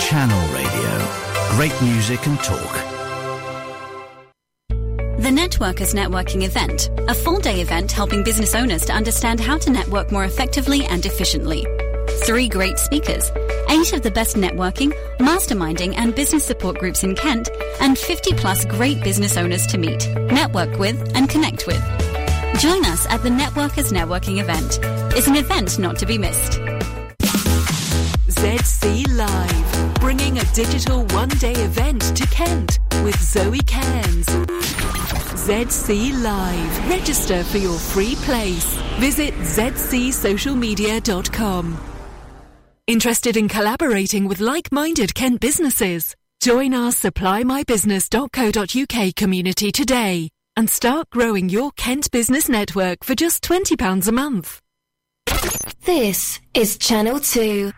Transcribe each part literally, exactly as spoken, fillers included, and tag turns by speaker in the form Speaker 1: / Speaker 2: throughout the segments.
Speaker 1: Channel Radio. Great music and talk.
Speaker 2: The Networkers Networking Event, a full-day event helping business owners to understand how to network more effectively and efficiently. Three great speakers, eight of the best networking, masterminding and business support groups in Kent, and fifty plus great business owners to meet, network with and connect with. Join us at the Networkers Networking Event. It's an event not to be missed.
Speaker 3: Z C Live, bringing a digital one-day event to Kent with Zoe Cairns. Z C Live. Register for your free place. Visit z c social media dot com. Interested in collaborating with like-minded Kent businesses? Join our supply my business dot co dot u k community today and start growing your Kent business network for just twenty pounds a month.
Speaker 4: This is Channel two.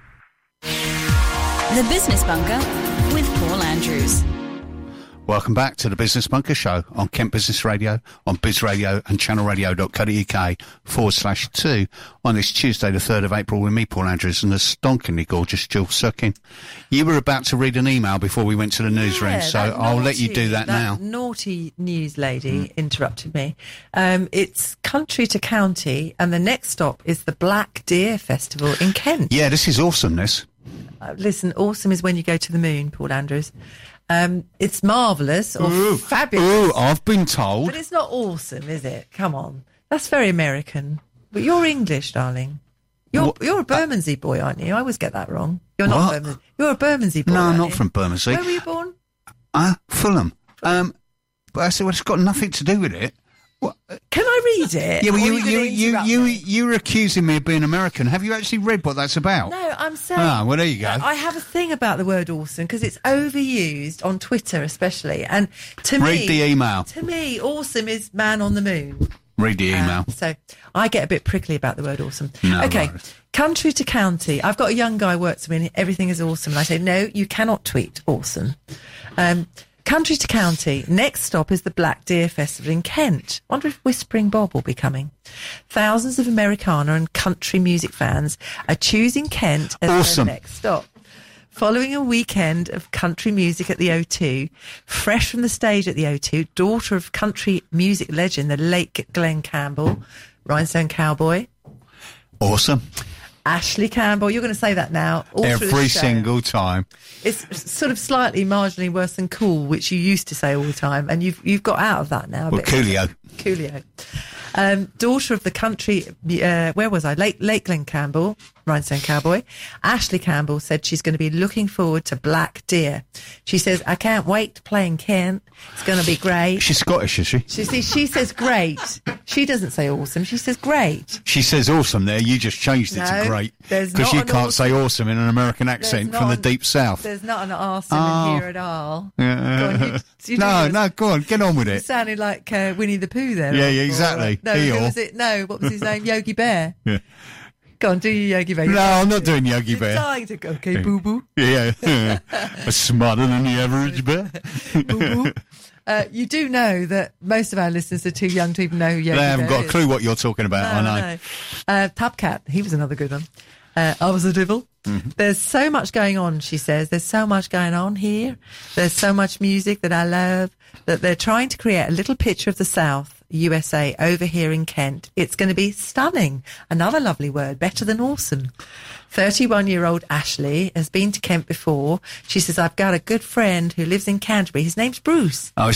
Speaker 2: The Business Bunker with Paul Andrews.
Speaker 5: Welcome back to the Business Bunker Show on Kent Business Radio, on Biz Radio and channel radio dot co dot u k forward slash two on this Tuesday, the third of April, with me, Paul Andrews, and the stonkingly gorgeous Jules Sucking. You were about to read an email before we went to the newsroom,
Speaker 6: yeah,
Speaker 5: so I'll
Speaker 6: naughty,
Speaker 5: let you do that,
Speaker 6: that
Speaker 5: now.
Speaker 6: Naughty news lady mm. interrupted me. Um, it's country to county, and the next stop is the Black Deer Festival in Kent.
Speaker 5: Yeah, this is awesome, this.
Speaker 6: Uh, listen, awesome is when you go to the moon, Paul Andrews. Um, it's marvellous or
Speaker 5: ooh,
Speaker 6: fabulous.
Speaker 5: Ooh, I've been told.
Speaker 6: But it's not awesome, is it? Come on. That's very American. But you're English, darling. You're what? You're a Bermondsey boy, aren't you? I always get that wrong. You're not Bermondsey. You're a Bermondsey boy.
Speaker 5: No, I'm not
Speaker 6: you?
Speaker 5: from Bermondsey.
Speaker 6: Where were you born?
Speaker 5: Uh, Fulham. Um, but I said, well, it's got nothing to do with it. What?
Speaker 6: Can I read it?
Speaker 5: Yeah, well, you you
Speaker 6: you
Speaker 5: you, you, you were accusing me of being American. Have you actually read what that's about?
Speaker 6: No, I'm saying...
Speaker 5: Ah, well, there you go.
Speaker 6: I have a thing about the word awesome because it's overused on Twitter especially. And to
Speaker 5: read
Speaker 6: me...
Speaker 5: Read the email.
Speaker 6: To me, awesome is man on the moon.
Speaker 5: Read the email.
Speaker 6: Uh, so I get a bit prickly about the word awesome.
Speaker 5: No,
Speaker 6: okay,
Speaker 5: right.
Speaker 6: Country to county. I've got a young guy who works for me and everything is awesome. And I say, no, you cannot tweet awesome. Um... Country to county. Next stop is the Black Deer Festival in Kent. I wonder if Whispering Bob will be coming. Thousands of Americana and country music fans are choosing Kent as
Speaker 5: awesome.
Speaker 6: their next stop. Following a weekend of country music at the O two, fresh from the stage at the O two, daughter of country music legend, the late Glenn Campbell, Rhinestone Cowboy.
Speaker 5: Awesome.
Speaker 6: Ashley Campbell, you're going to say that now. All
Speaker 5: Every single time.
Speaker 6: It's sort of slightly marginally worse than cool, which you used to say all the time, and you've you've got out of that now.
Speaker 5: Well, Coolio.
Speaker 6: Coolio. Um, daughter of the country, uh, where was I? Lake, Lake Glen Campbell, Rhinestone Cowboy. Ashley Campbell said she's going to be looking forward to Black Deer. She says, I can't wait to play in Kent. It's going to be great.
Speaker 5: She's Scottish, is she?
Speaker 6: She, see, she says great. She doesn't say awesome. She says great.
Speaker 5: She says awesome there. You just changed it
Speaker 6: no,
Speaker 5: to great.
Speaker 6: Because
Speaker 5: you can't
Speaker 6: awesome.
Speaker 5: say awesome in an American accent from the
Speaker 6: an,
Speaker 5: deep south.
Speaker 6: There's not an awesome
Speaker 5: oh.
Speaker 6: in here at all.
Speaker 5: Yeah.
Speaker 6: Go on, you, you
Speaker 5: no,
Speaker 6: this.
Speaker 5: no, go on, get on with it.
Speaker 6: You sounded like uh, Winnie the Pooh there.
Speaker 5: Yeah, yeah, exactly.
Speaker 6: Or, no,
Speaker 5: Eeyore.
Speaker 6: who was it? No, what was his name? Yogi Bear.
Speaker 5: Yeah.
Speaker 6: Go on, do your Yogi Bear.
Speaker 5: No, I'm not doing Yogi
Speaker 6: You're
Speaker 5: Bear.
Speaker 6: dying to go, okay, boo boo.
Speaker 5: Yeah, yeah. Smarter than the average bear.
Speaker 6: Boo boo. Uh, you do know that most of our listeners are too young to even know who Yogi Bear is.
Speaker 5: They haven't got a clue what you're talking about,
Speaker 6: no,
Speaker 5: I know.
Speaker 6: No. Uh, Tubcat, he was another good one. Uh, I was a devil. Mm-hmm. There's so much going on, she says. There's so much going on here. There's so much music that I love, that they're trying to create a little picture of the South, U S A, over here in Kent. It's going to be stunning. Another lovely word, better than awesome. thirty-one-year-old Ashley has been to Kent before. She says, I've got a good friend who lives in Canterbury. His name's Bruce.
Speaker 5: Oh,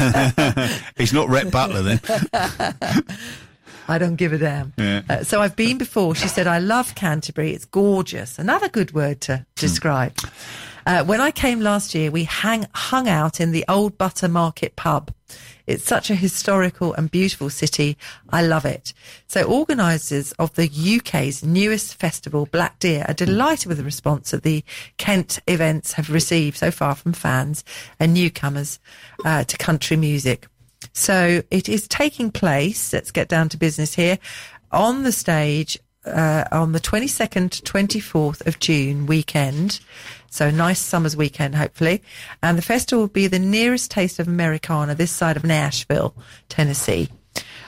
Speaker 5: he's not Rhett Butler then.
Speaker 6: I don't give a damn.
Speaker 5: Yeah.
Speaker 6: Uh, so I've been before. She said, I love Canterbury. It's gorgeous. Another good word to describe. Mm. Uh, when I came last year, we hang, hung out in the Old Butter Market pub. It's such a historical and beautiful city. I love it. So organisers of the U K's newest festival, Black Deer, are delighted with the response that the Kent events have received so far from fans and newcomers uh, to country music. So it is taking place, let's get down to business here, on the stage uh, on the twenty-second to twenty-fourth of June weekend. So nice summer's weekend, hopefully. And the festival will be the nearest taste of Americana this side of Nashville, Tennessee.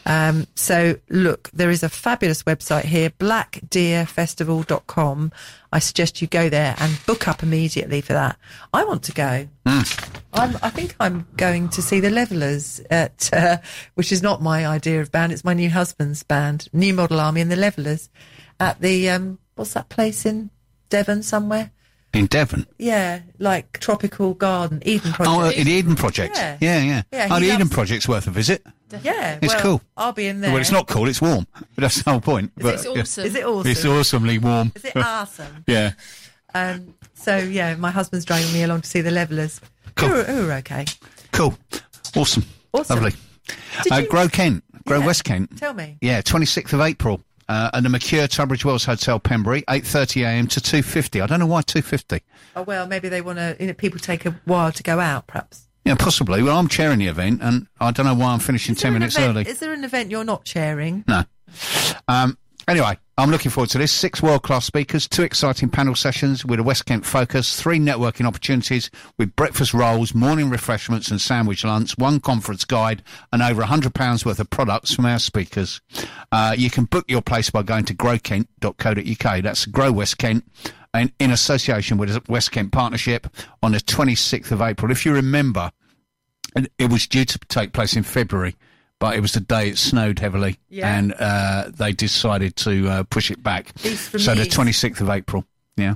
Speaker 6: Um, so, look, there is a fabulous website here, black deer festival dot com. I suggest you go there and book up immediately for that. I want to go. Mm. I'm, I think I'm going to see the Levellers, at, uh, which is not my idea of band. It's my new husband's band, New Model Army and the Levellers, at the, um, what's that place in Devon somewhere?
Speaker 5: In Devon?
Speaker 6: Yeah, like Tropical Garden, Eden Project.
Speaker 5: Oh, uh, in Eden Project?
Speaker 6: Yeah.
Speaker 5: Yeah, yeah.
Speaker 6: yeah
Speaker 5: oh, the Eden
Speaker 6: loves...
Speaker 5: Project's worth a visit.
Speaker 6: Yeah.
Speaker 5: It's
Speaker 6: well,
Speaker 5: cool.
Speaker 6: I'll be in there.
Speaker 5: Well, it's not cool, it's warm. But that's the whole point.
Speaker 6: Is
Speaker 5: but,
Speaker 6: it
Speaker 5: yeah.
Speaker 6: awesome? Is it awesome?
Speaker 5: It's awesomely warm.
Speaker 6: Is it awesome?
Speaker 5: Yeah.
Speaker 6: Um, so, yeah, my husband's driving me along to see the Levellers.
Speaker 5: Cool.
Speaker 6: Who are, who are okay.
Speaker 5: Cool. Awesome.
Speaker 6: Awesome.
Speaker 5: Lovely.
Speaker 6: Did
Speaker 5: Uh,
Speaker 6: you...
Speaker 5: Grow Kent. Grow
Speaker 6: Yeah.
Speaker 5: West Kent.
Speaker 6: Tell me.
Speaker 5: Yeah, twenty-sixth of April. Uh, at the McCure Tunbridge Wells Hotel, Pembury, eight thirty a m to two fifty. I don't know why two fifty.
Speaker 6: Oh, well, maybe they want to, you know, people take a while to go out, perhaps.
Speaker 5: Yeah, possibly. Well, I'm chairing the event, and I don't know why I'm finishing
Speaker 6: Is there
Speaker 5: ten
Speaker 6: an
Speaker 5: minutes
Speaker 6: event,
Speaker 5: early.
Speaker 6: Is there an event you're not chairing?
Speaker 5: No. Um, anyway, I'm looking forward to this. Six world-class speakers, two exciting panel sessions with a West Kent focus, three networking opportunities with breakfast rolls, morning refreshments and sandwich lunch, one conference guide, and over one hundred pounds worth of products from our speakers. Uh, you can book your place by going to grow kent dot co dot uk. That's Grow West Kent, and in association with the West Kent Partnership on the twenty-sixth of April. If you remember, it was due to take place in February, but it was the day it snowed heavily,
Speaker 6: Yeah.
Speaker 5: and uh, they decided to uh, push it back.
Speaker 6: East from
Speaker 5: So the
Speaker 6: east.
Speaker 5: twenty-sixth of April, yeah.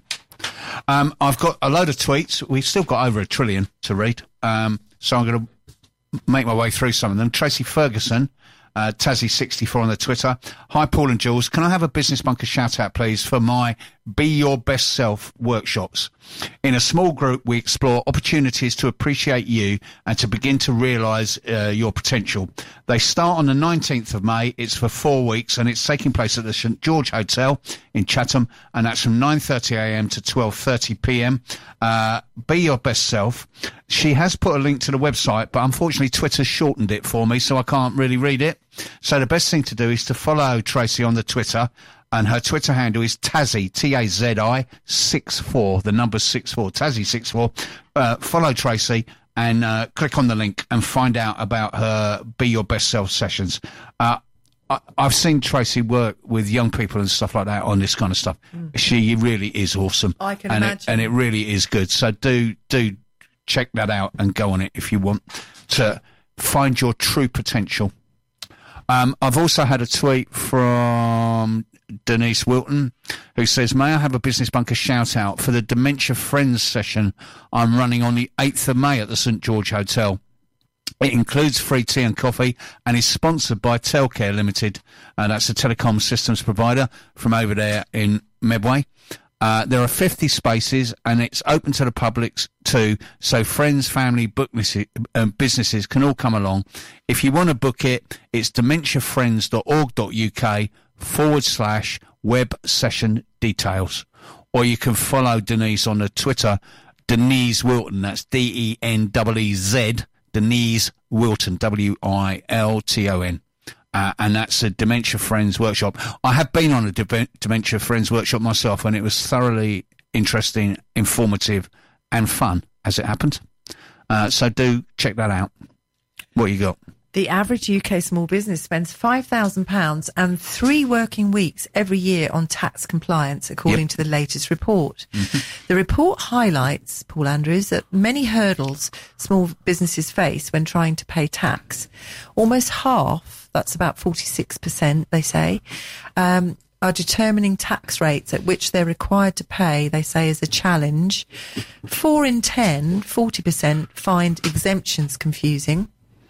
Speaker 5: Um, I've got a load of tweets. We've still got over a trillion to read, um, so I'm going to make my way through some of them. Tracy Ferguson, uh, Tassie sixty-four on the Twitter. Hi, Paul and Jules. Can I have a Business Bunker shout-out, please, for my Be Your Best Self workshops? In a small group, we explore opportunities to appreciate you and to begin to realise uh, your potential. They start on the nineteenth of May. It's for four weeks, and it's taking place at the St George Hotel in Chatham, and that's from nine thirty a m to twelve thirty p m. Uh, Be Your Best Self. She has put a link to the website, but unfortunately Twitter's shortened it for me, so I can't really read it. So the best thing to do is to follow Tracy on the Twitter, and her Twitter handle is Tazzy, T A Z I, six four, the number six four, Tazzy six four. Uh, follow Tracy and uh, click on the link and find out about her Be Your Best Self sessions. Uh, I, I've seen Tracy work with young people and stuff like that on this kind of stuff. Mm. She really is awesome.
Speaker 6: I can
Speaker 5: and
Speaker 6: imagine.
Speaker 5: It, and it really is good. So do, do check that out and go on it if you want to find your true potential. Um, I've also had a tweet from Denise Wilton, who says, may I have a Business Bunker shout out for the Dementia Friends session I'm running on the eighth of May at the St George Hotel. It includes free tea and coffee and is sponsored by Telcare Limited. Uh, that's a telecom systems provider from over there in Medway. Uh, there are fifty spaces and it's open to the public too, so friends, family, businesses, uh, businesses can all come along. If you want to book it, it's dementiafriends.org.uk forward slash web session details. Or you can follow Denise on the Twitter, Denise Wilton, that's D E N E E Z, Denise Wilton, W I L T O N. Uh, and that's a Dementia Friends workshop. I have been on a De- Dementia Friends workshop myself, and it was thoroughly interesting, informative, and fun, as it happened. Uh, so do check that out. What you got?
Speaker 6: The average U K small business spends five thousand pounds and three working weeks every year on tax compliance, according
Speaker 5: Yep.
Speaker 6: to the latest report.
Speaker 5: Mm-hmm.
Speaker 6: The report highlights, Paul Andrews, that many hurdles small businesses face when trying to pay tax. Almost half, that's about forty-six percent, they say, um, are determining tax rates at which they're required to pay, they say, is a challenge. Four in ten, forty percent, find exemptions confusing.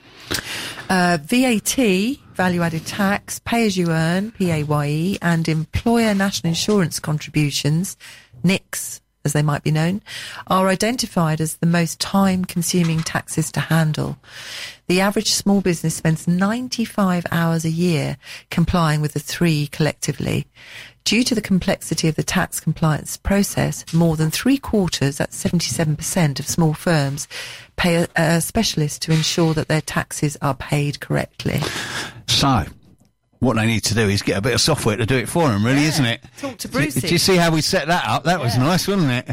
Speaker 6: Uh, V A T, value-added tax, pay-as-you-earn, P A Y E, and employer national insurance contributions, N I Cs, as they might be known, are identified as the most time-consuming taxes to handle. The average small business spends ninety-five hours a year complying with the three collectively. Due to the complexity of the tax compliance process, more than three quarters, that's seventy-seven percent of small firms, pay a, a specialist to ensure that their taxes are paid correctly.
Speaker 5: So, What they need to do is get a bit of software to do it for them, really,
Speaker 6: Yeah.
Speaker 5: isn't it?
Speaker 6: Talk to
Speaker 5: Do,
Speaker 6: Brucey.
Speaker 5: do you see how we set that up? That was
Speaker 6: Yeah.
Speaker 5: nice, wasn't it?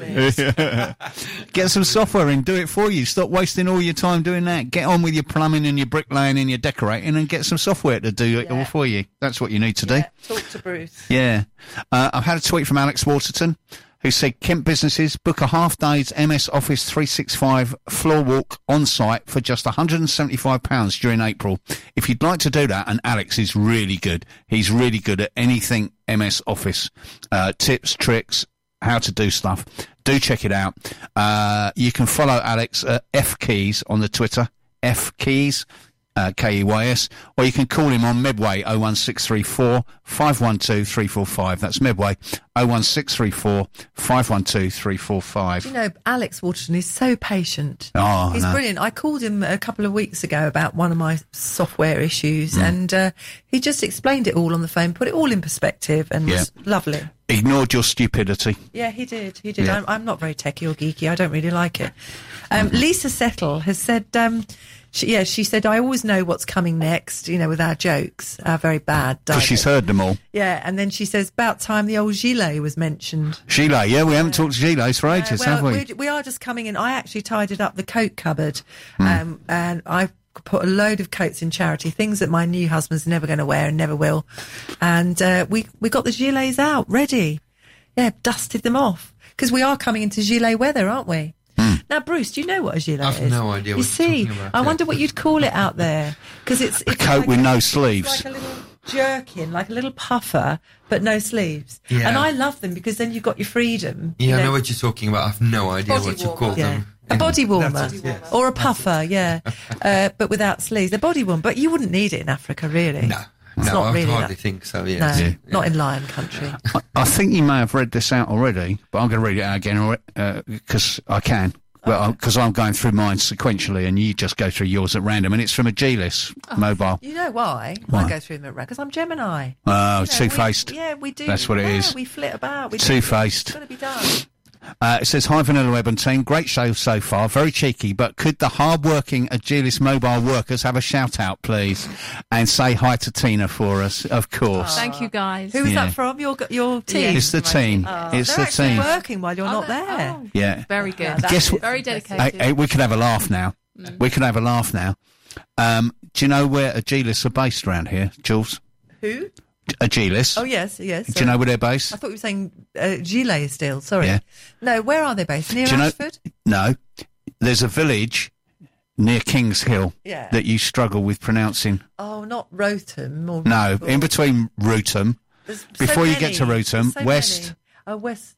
Speaker 5: Get some software in, do it for you. Stop wasting all your time doing that. Get on with your plumbing and your bricklaying and your decorating and get some software to do it
Speaker 6: Yeah.
Speaker 5: all for you. That's what you need to do.
Speaker 6: Yeah, talk to Bruce.
Speaker 5: Yeah. Uh, I've had a tweet from Alex Waterton, who said, Kent businesses book a half day's M S Office three sixty-five floor walk on site for just one hundred seventy-five pounds during April. If you'd like to do that, and Alex is really good. He's really good at anything M S Office. Uh, tips, tricks, how to do stuff. Do check it out. Uh, you can follow Alex at F Keys on the Twitter. F Keys. Uh, K E Y S, or you can call him on Medway oh one six three four, five one two, three four five. That's Medway oh one six three four, five one two, three four five.
Speaker 6: You know, Alex Waterton is so patient.
Speaker 5: Oh,
Speaker 6: He's
Speaker 5: no.
Speaker 6: brilliant. I called him a couple of weeks ago about one of my software issues,
Speaker 5: Mm.
Speaker 6: and uh, he just explained it all on the phone, put it all in perspective, and
Speaker 5: Yeah.
Speaker 6: was lovely.
Speaker 5: Ignored your stupidity.
Speaker 6: Yeah, he did. He did.
Speaker 5: Yeah.
Speaker 6: I'm, I'm not very techie or geeky. I don't really like it. Um, Lisa Settle has said, um, she, yeah, she said, I always know what's coming next, you know, with our jokes, our very bad
Speaker 5: Because
Speaker 6: dialect.
Speaker 5: she's heard them all.
Speaker 6: Yeah, and then she says, about time the old gilet was mentioned.
Speaker 5: Sheila, yeah, we haven't talked to Sheila for ages,
Speaker 6: Uh, well,
Speaker 5: have we?
Speaker 6: we're- we are just coming in. I actually tidied up the coat cupboard,
Speaker 5: Hmm.
Speaker 6: um, and I put a load of coats in charity, things that my new husband's never going to wear and never will. And uh, we we got the gilets out, ready. Yeah, dusted them off. Because we are coming into gilet weather, aren't we?
Speaker 5: Hmm.
Speaker 6: Now, Bruce, do you know what a gilet
Speaker 7: I've
Speaker 6: is?
Speaker 7: no idea
Speaker 6: You
Speaker 7: what you're
Speaker 6: see,
Speaker 7: talking about,
Speaker 6: I
Speaker 7: yeah.
Speaker 6: wonder what you'd call it out there. Because it's,
Speaker 5: A
Speaker 6: it's
Speaker 5: coat
Speaker 6: like
Speaker 5: with
Speaker 6: a-
Speaker 5: no
Speaker 6: it's
Speaker 5: sleeves.
Speaker 6: like a little jerkin, like a little puffer, but no sleeves.
Speaker 7: Yeah.
Speaker 6: And I love them because then you've got your freedom.
Speaker 7: Yeah,
Speaker 6: you
Speaker 7: I know what you're talking about. I've no idea
Speaker 6: Body
Speaker 7: what you
Speaker 6: warmer.
Speaker 7: call
Speaker 6: Yeah.
Speaker 7: them.
Speaker 6: A body warmer,
Speaker 7: That's it, yes.
Speaker 6: or a puffer, yeah, uh, but without sleeves. A body warmer, but you wouldn't need it in Africa, really.
Speaker 7: No,
Speaker 6: it's
Speaker 7: no,
Speaker 6: not
Speaker 7: I
Speaker 6: really
Speaker 7: hardly
Speaker 6: that-
Speaker 7: think so.
Speaker 6: No,
Speaker 7: Yes. Yeah.
Speaker 6: not in lion country.
Speaker 5: I, I think you may have read this out already, but I'm going to read it out again because I can. Well, because I'm going through mine sequentially, and you just go through yours at random, and it's from a G-list mobile.
Speaker 6: You know why?
Speaker 5: Why?
Speaker 6: I go through them at because I'm Gemini.
Speaker 5: Oh,
Speaker 6: You know, we-
Speaker 5: two-faced.
Speaker 6: Yeah, we do.
Speaker 5: That's what it
Speaker 6: yeah,
Speaker 5: is.
Speaker 6: We flit about. We do-
Speaker 5: Two-faced.
Speaker 6: It's got to be done.
Speaker 5: Uh, it says, hi Vanilla Web and team, great show so far, very cheeky, but could the hard-working Agilis mobile workers have a shout-out, please? And say hi to Tina for us, of course.
Speaker 8: Thank you, guys.
Speaker 6: Who was
Speaker 5: Yeah.
Speaker 6: that from? Your your team?
Speaker 5: It's the team.
Speaker 6: Oh,
Speaker 5: it's
Speaker 6: they're
Speaker 5: the
Speaker 6: actually
Speaker 5: team.
Speaker 6: working while you're not there.
Speaker 8: Oh,
Speaker 5: Yeah.
Speaker 8: very good.
Speaker 6: Yeah, that's
Speaker 5: Guess
Speaker 6: it.
Speaker 5: what-
Speaker 8: Very
Speaker 5: Hey,
Speaker 8: dedicated.
Speaker 5: hey, we could have a laugh now. We could have a laugh now. Um, do you know where Agilis are based around here, Jules?
Speaker 6: Who?
Speaker 5: Agilis.
Speaker 6: Oh yes, yes.
Speaker 5: Do you know where they're based?
Speaker 6: I thought you were saying uh, Gilet still. Sorry.
Speaker 5: Yeah.
Speaker 6: No, where are they based? Near
Speaker 5: Do you know-
Speaker 6: Ashford?
Speaker 5: No. There's a village near Kings Hill
Speaker 6: Yeah.
Speaker 5: that you struggle with pronouncing.
Speaker 6: Oh, not Rotham. Or,
Speaker 5: No,
Speaker 6: or-
Speaker 5: in between Rootham.
Speaker 6: There's so
Speaker 5: before you get to
Speaker 6: many.
Speaker 5: Rootham,
Speaker 6: There's so
Speaker 5: West-
Speaker 6: many. Oh, West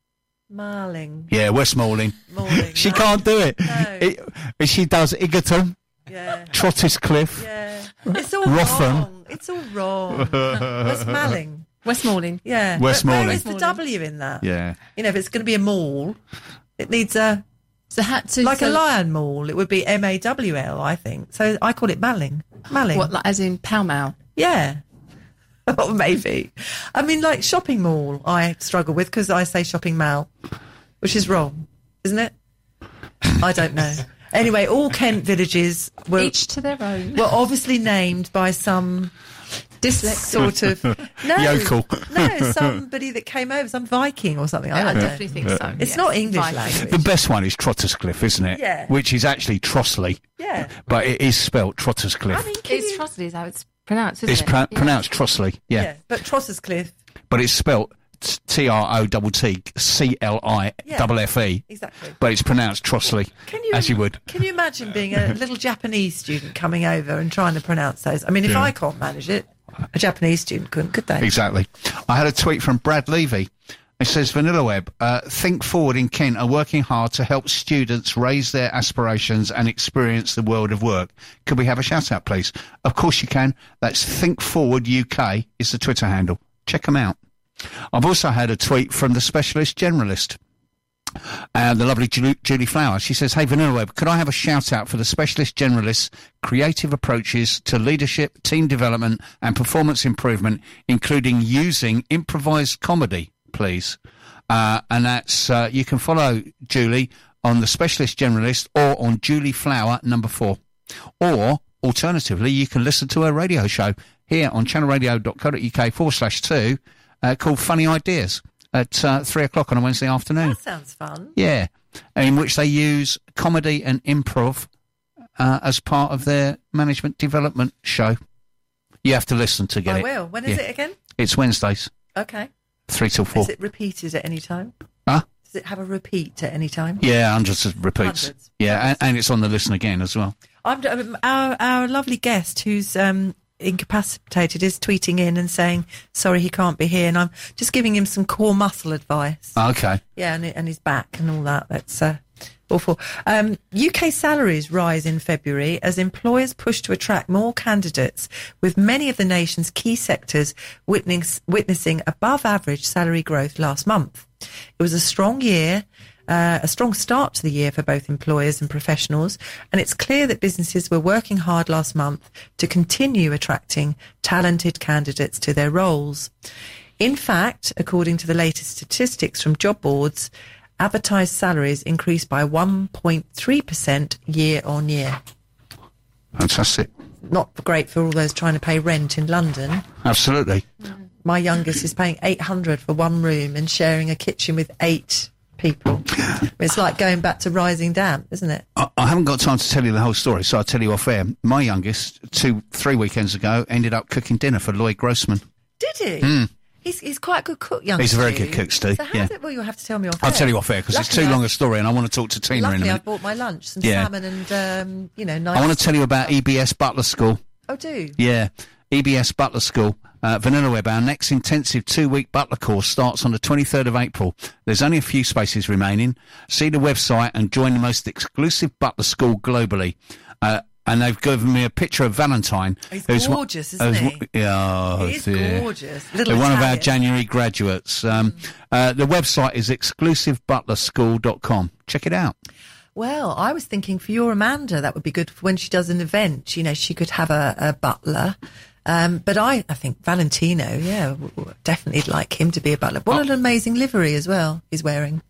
Speaker 6: Marling.
Speaker 5: Yeah, Westmoreland.
Speaker 6: Morning.
Speaker 5: She
Speaker 6: no.
Speaker 5: can't do it.
Speaker 6: No.
Speaker 5: it. She does Egerton,
Speaker 6: Yeah.
Speaker 5: Trottis Cliff.
Speaker 6: Yeah. It's all
Speaker 5: Rotham.
Speaker 6: wrong. It's all wrong. West Malling.
Speaker 8: Westmoreland.
Speaker 6: Yeah.
Speaker 5: West
Speaker 6: But where
Speaker 5: Malling.
Speaker 6: is the W in that?
Speaker 5: Yeah.
Speaker 6: You know, if it's going to be a mall, it needs a,
Speaker 8: So had to
Speaker 6: like
Speaker 8: so,
Speaker 6: a lion mall, it would be M A W L, I think. So I call it Malling. Malling.
Speaker 8: What, like, as in Pall Mall?
Speaker 6: Yeah. Or maybe. I mean, like shopping mall, I struggle with because I say shopping mall, which is wrong, isn't it? I don't know. Anyway, all Kent villages were,
Speaker 8: Each to their own.
Speaker 6: were obviously named by some
Speaker 8: Dyslexic.
Speaker 6: sort of no,
Speaker 5: Yokel.
Speaker 6: no, somebody that came over, some Viking or something. I
Speaker 8: I
Speaker 6: don't know.
Speaker 8: definitely think so.
Speaker 6: It's
Speaker 8: yes.
Speaker 6: not English
Speaker 8: Right.
Speaker 6: language.
Speaker 5: The best one is Trottis Cliff, isn't it?
Speaker 6: Yeah.
Speaker 5: Which is actually Trossley,
Speaker 6: Yeah.
Speaker 5: but it is spelt Trottis Cliff.
Speaker 6: I mean, can
Speaker 8: It's
Speaker 6: you-
Speaker 8: Trossley is how it's pronounced, isn't
Speaker 5: it's
Speaker 8: it?
Speaker 5: pro-
Speaker 8: Yeah.
Speaker 5: pronounced Trossley, yeah.
Speaker 6: yeah. But Trosses Cliff,
Speaker 5: But it's spelt T R O T T C L I F F E.
Speaker 6: exactly.
Speaker 5: But it's pronounced Trossley,
Speaker 6: Can you,
Speaker 5: as you would.
Speaker 6: Can you imagine being a little Japanese student coming over and trying to pronounce those? I mean, if
Speaker 5: Yeah.
Speaker 6: I can't manage it, a Japanese student couldn't, could they?
Speaker 5: Exactly. I had a tweet from Brad Levy. It says, Vanilla Web, uh, Think Forward in Kent are working hard to help students raise their aspirations and experience the world of work. Could we have a shout out, please? Of course you can. That's Think Forward U K is the Twitter handle. Check them out. I've also had a tweet from the Specialist Generalist. And the lovely Julie, Julie Flower, she says, hey Vanilla Web, could I have a shout out for the Specialist Generalist's creative approaches to leadership, team development and performance improvement, including using improvised comedy, please? Uh, and that's, uh, you can follow Julie on the Specialist Generalist or on Julie Flower number four. Or, alternatively, you can listen to her radio show here on channelradio.co.uk forward slash two uh, called Funny Ideas at uh, three o'clock on a Wednesday afternoon.
Speaker 6: That sounds fun.
Speaker 5: Yeah, in which they use comedy and improv uh, as part of their management development show. You have to listen to get
Speaker 6: I
Speaker 5: it.
Speaker 6: will. When is
Speaker 5: Yeah.
Speaker 6: it again?
Speaker 5: It's Wednesdays,
Speaker 6: Okay.
Speaker 5: three till four.
Speaker 6: Is it repeated at any time?
Speaker 5: Huh?
Speaker 6: Does it have a repeat at any time?
Speaker 5: Yeah, hundreds of repeats.
Speaker 6: Hundreds.
Speaker 5: Yeah, and, and it's on the listen again as well.
Speaker 6: I'm, um, our our lovely guest who's um, incapacitated is tweeting in and saying sorry he can't be here, and I'm just giving him some core muscle advice.
Speaker 5: Okay.
Speaker 6: Yeah, and, and his back and all that. That's uh, awful. Um, U K salaries rise in February as employers push to attract more candidates, with many of the nation's key sectors witness, witnessing above average salary growth last month. It was a strong year. Uh, a strong start to the year for both employers and professionals, and it's clear that businesses were working hard last month to continue attracting talented candidates to their roles. In fact, according to the latest statistics from job boards, advertised salaries increased by one point three percent year on year.
Speaker 5: Fantastic.
Speaker 6: Not great for all those trying to pay rent in London.
Speaker 5: Absolutely.
Speaker 6: My youngest is paying eight hundred for one room and sharing a kitchen with eight people. It's like going back to Rising Damp, isn't it?
Speaker 5: I, I haven't got time to tell you the whole story, so I'll tell you off air. My youngest, two, three weekends ago, ended up cooking dinner for Lloyd Grossman.
Speaker 6: Did he?
Speaker 5: Mm.
Speaker 6: He's he's quite a good cook, young.
Speaker 5: He's a very good cook, Stu.
Speaker 6: So how
Speaker 5: Yeah.
Speaker 6: did, well, you'll have to tell me off
Speaker 5: I'll
Speaker 6: air.
Speaker 5: tell you off air because it's too
Speaker 6: Luckily,
Speaker 5: long
Speaker 6: I-
Speaker 5: a story, and I want to talk to Tina in a
Speaker 6: Luckily, I
Speaker 5: minute.
Speaker 6: bought my lunch, some
Speaker 5: Yeah.
Speaker 6: salmon and um, you know, nice.
Speaker 5: I want to tell you about E B S Butler School.
Speaker 6: Oh, do
Speaker 5: Yeah, E B S Butler School. Uh, Vanilla Web, our next intensive two-week Butler course starts on the twenty-third of April. There's only a few spaces remaining. See the website and join the most exclusive Butler school globally. Uh, and they've given me a picture of Valentine.
Speaker 6: He's
Speaker 5: who's one-
Speaker 6: gorgeous, isn't
Speaker 5: who's
Speaker 6: he?
Speaker 5: one- Yeah, oh,
Speaker 6: He is
Speaker 5: dear.
Speaker 6: gorgeous. Little
Speaker 5: They're one of our
Speaker 6: Italian.
Speaker 5: January graduates. Um, uh, the website is exclusive butler school dot com. Check it out.
Speaker 6: Well, I was thinking for your Amanda, that would be good for when she does an event. You know, she could have a, a butler. Um, but I, I think Valentino, yeah, w- w- definitely like him to be a butler. What an amazing livery as well he's wearing.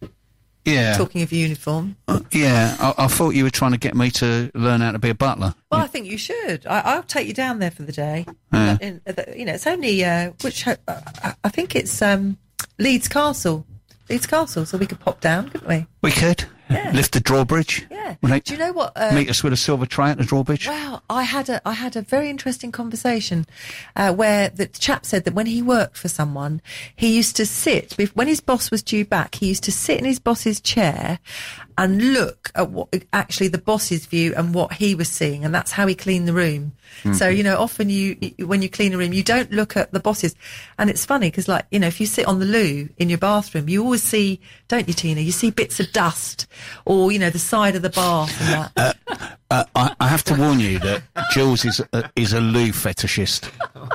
Speaker 5: Yeah.
Speaker 6: Talking of uniform.
Speaker 5: Uh, yeah, I, I thought you were trying to get me to learn how to be a butler.
Speaker 6: Well, I think you should. I, I'll take you down there for the day.
Speaker 5: Yeah.
Speaker 6: In, uh, the- you know, it's only uh, which ho- uh, I- I think it's um, Leeds Castle. Leeds Castle, so we could pop down, couldn't we?
Speaker 5: We could.
Speaker 6: Yeah.
Speaker 5: Lift the drawbridge.
Speaker 6: Yeah.
Speaker 5: Will they
Speaker 6: Do you know what? Uh,
Speaker 5: meet us with a silver tray at the drawbridge?
Speaker 6: Wow, I had a I had a very interesting conversation uh, where the chap said that when he worked for someone, he used to sit bef- when his boss was due back. He used to sit in his boss's chair and look at what actually the boss's view and what he was seeing, and that's how he cleaned the room. So you know, often you you- when you clean a room, you don't look at the bosses, and it's funny because like you know, if you sit on the loo in your bathroom, you always see, don't you, Tina? You see bits of dust, or you know, the side of the bath and that.
Speaker 5: Uh, I, I have to warn you that Jules is a, is a loo fetishist.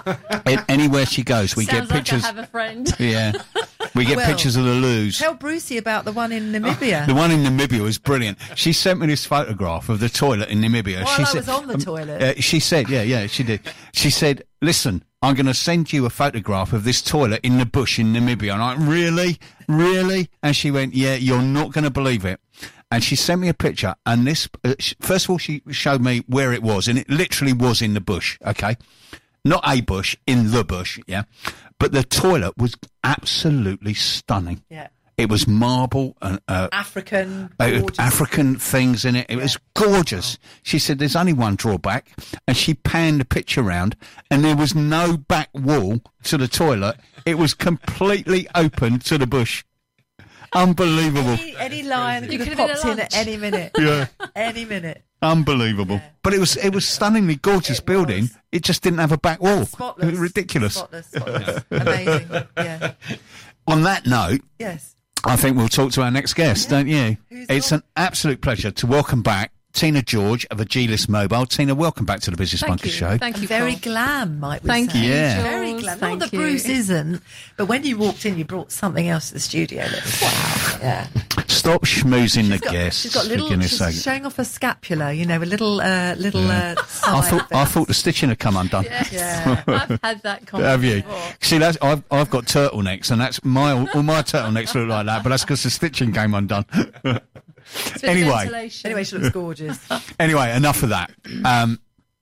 Speaker 5: A- Anywhere she goes, we
Speaker 8: Sounds
Speaker 5: get pictures.
Speaker 8: like I have a friend.
Speaker 5: Yeah, we get
Speaker 6: Well,
Speaker 5: pictures of the loos.
Speaker 6: Tell Brucey about the one in Namibia.
Speaker 5: The one in Namibia was brilliant. She sent me this photograph of the toilet in Namibia.
Speaker 6: While
Speaker 5: she
Speaker 6: I
Speaker 5: said,
Speaker 6: was on the
Speaker 5: um,
Speaker 6: toilet.
Speaker 5: Uh, she said, yeah, yeah, she did. She said, listen, I'm going to send you a photograph of this toilet in the bush in Namibia. And I'm like, really? Really? And she went, yeah, you're not going to believe it. And she sent me a picture, and this, uh, sh- first of all, she showed me where it was, and it literally was in the bush, okay? Not a bush, in the bush, yeah? But the toilet was absolutely stunning.
Speaker 6: Yeah.
Speaker 5: It was marble and uh,
Speaker 6: African,
Speaker 5: uh,
Speaker 6: gorgeous.
Speaker 5: African things in it. It was gorgeous. She said there's only one drawback, and she panned the picture round, and there was no back wall to the toilet. It was completely open to the bush. Unbelievable.
Speaker 6: Any, any lion could
Speaker 8: could
Speaker 6: have
Speaker 8: have been
Speaker 6: popped
Speaker 8: at
Speaker 6: in at
Speaker 8: lunch.
Speaker 6: any minute.
Speaker 5: Yeah.
Speaker 6: Any minute.
Speaker 5: Unbelievable. But it was it was stunningly gorgeous
Speaker 6: It
Speaker 5: building.
Speaker 6: was.
Speaker 5: It just didn't have a back wall.
Speaker 6: Spotless.
Speaker 5: It was ridiculous.
Speaker 6: Spotless. Spotless. Amazing. Yeah.
Speaker 5: On that note,
Speaker 6: Yes.
Speaker 5: I think we'll talk to our next guest, don't you?
Speaker 6: Who's
Speaker 5: It's
Speaker 6: on?
Speaker 5: an absolute pleasure to welcome back Tina George of Agilis Mobile. Tina, welcome back to the Business
Speaker 8: Thank
Speaker 5: Bunker
Speaker 8: you.
Speaker 5: Show.
Speaker 8: Thank you.
Speaker 6: Very
Speaker 8: Paul.
Speaker 6: glam, might we
Speaker 8: Thank
Speaker 6: say.
Speaker 8: you.
Speaker 5: Yeah.
Speaker 8: Jules.
Speaker 6: Very glam.
Speaker 8: Thank
Speaker 6: Not that
Speaker 8: you.
Speaker 6: Bruce isn't, but when you walked in, you brought something else to the studio. That, wow. Yeah.
Speaker 5: Stop schmoozing the
Speaker 6: She's got,
Speaker 5: guests.
Speaker 6: she's got
Speaker 5: for
Speaker 6: little.
Speaker 5: goodness
Speaker 6: She's
Speaker 5: sake.
Speaker 6: showing off her scapula. You know, a little, uh, little. Uh,
Speaker 5: I
Speaker 6: side
Speaker 5: thought I
Speaker 6: bit.
Speaker 5: thought the stitching had come undone.
Speaker 6: Yeah.
Speaker 8: I've had that comment
Speaker 5: Have you?
Speaker 8: before.
Speaker 5: See, that's I've I've got turtlenecks, and that's my all my turtlenecks look like that, but that's because the stitching came undone.
Speaker 8: It's been
Speaker 5: Anyway.
Speaker 8: ventilation.
Speaker 6: Anyway, she looks gorgeous.
Speaker 5: Anyway, enough of that. Um,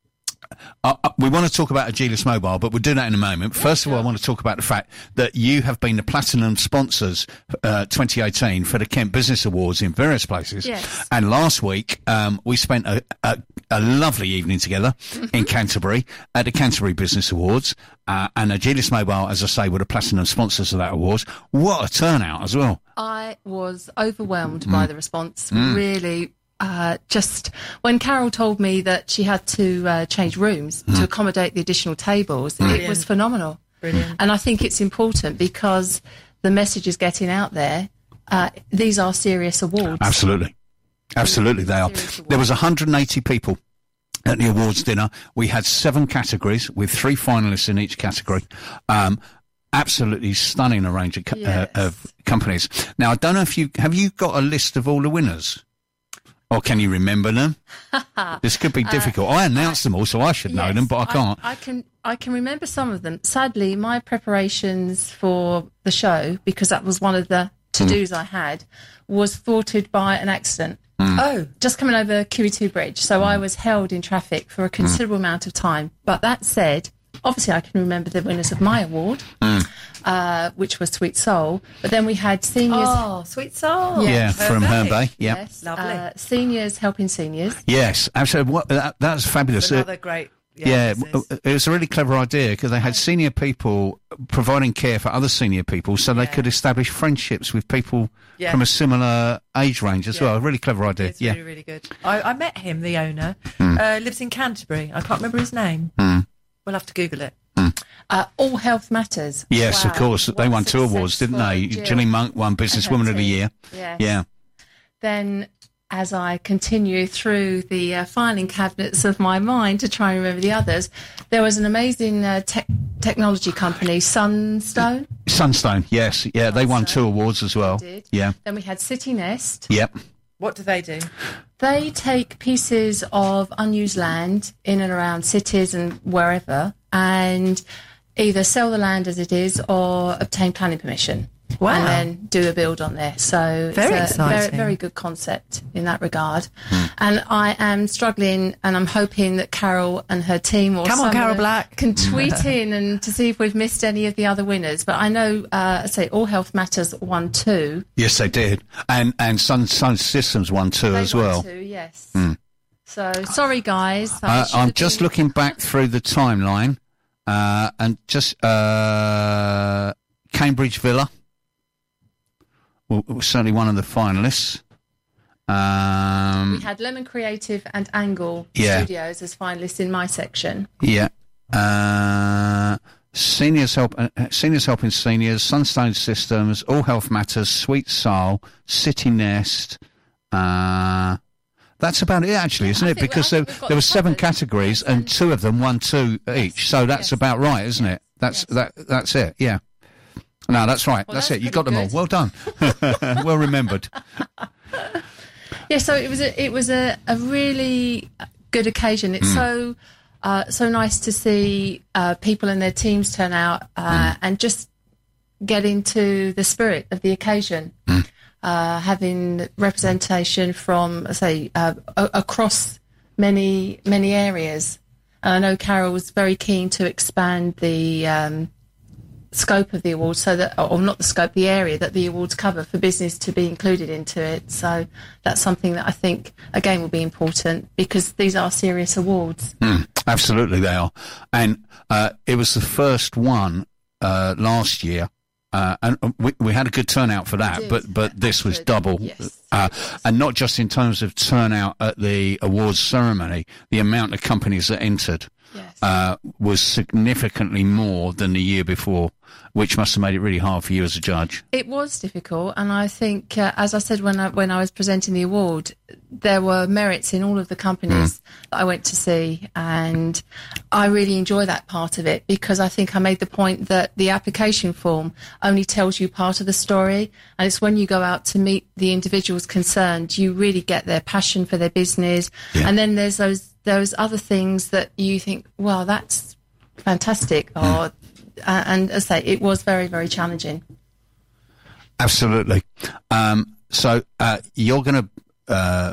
Speaker 5: uh, uh, we want to talk about Agilis Mobile, but we'll do that in a moment. First of all, I want to talk about the fact that you have been the platinum sponsors uh, twenty eighteen for the Kent Business Awards in various places.
Speaker 8: Yes.
Speaker 5: And last week, um, we spent a, a, a lovely evening together in Canterbury at the Canterbury Business Awards. Uh, and Agilis Mobile, as I say, were the platinum sponsors of that awards. What a turnout as well.
Speaker 8: I was overwhelmed mm. by the response. Mm. Really, uh, just when Carol told me that she had to uh, change rooms mm. to accommodate the additional tables, mm. it was phenomenal.
Speaker 6: Brilliant.
Speaker 8: And I think it's important because the message is getting out there. Uh, these are serious awards.
Speaker 5: Absolutely. Absolutely, they are. There was one hundred eighty people at the awards dinner. We had seven categories with three finalists in each category. Um, absolutely stunning a range of, co-
Speaker 8: Yes.
Speaker 5: uh, of companies. Now, I don't know if you, have you got a list of all the winners? Or can you remember them? This could be difficult. I announced them all, so I should know
Speaker 8: Yes,
Speaker 5: them, but I can't.
Speaker 8: I, can I can remember some of them. Sadly, my preparations for the show, because that was one of the to-dos I had, was thwarted by an accident.
Speaker 6: Oh,
Speaker 8: Just coming over Q E two Bridge, so I was held in traffic for a considerable amount of time. But that said, obviously I can remember the winners of my award, uh, which was Sweet Soul. But then we had seniors.
Speaker 6: oh, Sweet Soul.
Speaker 5: Yeah, from Herne Bay. Yeah.
Speaker 8: Yes,
Speaker 6: Lovely.
Speaker 8: uh, seniors helping seniors.
Speaker 5: Yes, absolutely. What, that, that's fabulous.
Speaker 6: Another great.
Speaker 5: Yeah,
Speaker 6: Yeah,
Speaker 5: w-
Speaker 6: business.
Speaker 5: it was a really clever idea because they had senior people providing care for other senior people so they
Speaker 6: Yeah.
Speaker 5: could establish friendships with people
Speaker 6: Yeah.
Speaker 5: from a similar age range as
Speaker 6: Yeah.
Speaker 5: well. A really clever idea.
Speaker 6: It's
Speaker 5: yeah.
Speaker 6: really, really good. I, I met him, the owner. Uh, lives in Canterbury. I can't remember his name.
Speaker 5: Mm.
Speaker 6: We'll have to Google it.
Speaker 8: Uh, All Health Matters.
Speaker 5: Yes,
Speaker 8: Wow.
Speaker 5: of course. They
Speaker 8: What
Speaker 5: won two
Speaker 8: success
Speaker 5: awards, didn't
Speaker 8: for
Speaker 5: they?
Speaker 8: Jill
Speaker 5: Gillian Monk won
Speaker 8: and her
Speaker 5: Businesswoman of the
Speaker 8: team.
Speaker 5: Year.
Speaker 8: Yes.
Speaker 5: Yeah.
Speaker 8: Then, as I continue through the uh, filing cabinets of my mind to try and remember the others, there was an amazing uh, tech technology company, Sunstone.
Speaker 5: Sunstone, yes. Yeah, they won
Speaker 8: Sunstone.
Speaker 5: two awards as well.
Speaker 8: Did.
Speaker 5: Yeah.
Speaker 8: Then we had City Nest.
Speaker 5: Yep.
Speaker 6: What do they do?
Speaker 8: They take pieces of unused land in and around cities and wherever and either sell the land as it is or obtain planning permission.
Speaker 6: Wow.
Speaker 8: And then do a build on there. So
Speaker 6: Very
Speaker 8: it's a very,
Speaker 6: exciting.
Speaker 8: very good concept in that regard. And I am struggling and I'm hoping that Carol and her team or
Speaker 6: Come on,
Speaker 8: someone
Speaker 6: Carol Black.
Speaker 8: can tweet in and to see if we've missed any of the other winners. But I know, uh, say, All Health Matters won two.
Speaker 5: Yes, they did. And and Sun, Sun Systems won two
Speaker 8: They
Speaker 5: as
Speaker 8: won
Speaker 5: well.
Speaker 8: two, yes. So sorry, guys. I
Speaker 5: Uh,
Speaker 8: should
Speaker 5: I'm
Speaker 8: have
Speaker 5: just
Speaker 8: been-
Speaker 5: looking back through the timeline uh, and just uh, Cambridge Villa was certainly one of the finalists. Um,
Speaker 8: We had Lemon Creative and Angle
Speaker 5: Yeah.
Speaker 8: Studios as finalists in my section.
Speaker 5: Yeah. Uh, seniors help, uh, seniors helping seniors, Sunstone Systems, All Health Matters, Sweet Soul, City Nest. Uh, that's about it, actually, isn't
Speaker 8: I
Speaker 5: it?
Speaker 8: think we-
Speaker 5: Because
Speaker 8: I
Speaker 5: there,
Speaker 8: think we've got
Speaker 5: there were
Speaker 8: them
Speaker 5: seven
Speaker 8: covered.
Speaker 5: categories,
Speaker 8: Yes,
Speaker 5: and
Speaker 8: and-
Speaker 5: two of them won two each. So that's
Speaker 8: yes,
Speaker 5: about right, isn't
Speaker 8: yes,
Speaker 5: it? That's
Speaker 8: yes.
Speaker 5: that. That's it. Yeah. No, that's right.
Speaker 8: Well,
Speaker 5: that's,
Speaker 8: that's
Speaker 5: it. You got them
Speaker 8: pretty
Speaker 5: all.
Speaker 8: good.
Speaker 5: Well done. Well remembered.
Speaker 8: Yeah, so it was a it was a, a really good occasion. It's so uh, so nice to see uh, people and their teams turn out uh, and just get into the spirit of the occasion. Uh, having representation from, say, uh, a- across many many areas. And I know Carol was very keen to expand the um, scope of the awards, so that, or not the scope, the area that the awards cover for business to be included into it. So that's something that I think again will be important because these are serious awards.
Speaker 5: Mm, absolutely, they are. And uh, it was the first one uh, last year. Uh, and we, we had a good turnout for that,
Speaker 8: did.
Speaker 5: but but this was
Speaker 8: Good.
Speaker 5: double,
Speaker 8: Yes,
Speaker 5: uh,
Speaker 8: it was.
Speaker 5: and not just in terms of turnout at the awards ceremony. The amount of companies that entered
Speaker 8: Yes.
Speaker 5: uh, was significantly more than the year before, which must have made it really hard for you as a judge.
Speaker 8: It was difficult, and I think, uh, as I said when I when I was presenting the award, there were merits in all of the companies that I went to see, and I really enjoy that part of it because I think I made the point that the application form only tells you part of the story, and it's when you go out to meet the individuals concerned, you really get their passion for their business,
Speaker 5: Yeah.
Speaker 8: and then there's those those other things that you think, well, that's fantastic, or uh, and as I say, it was very very challenging.
Speaker 5: Absolutely. Um, so uh, you're going to uh,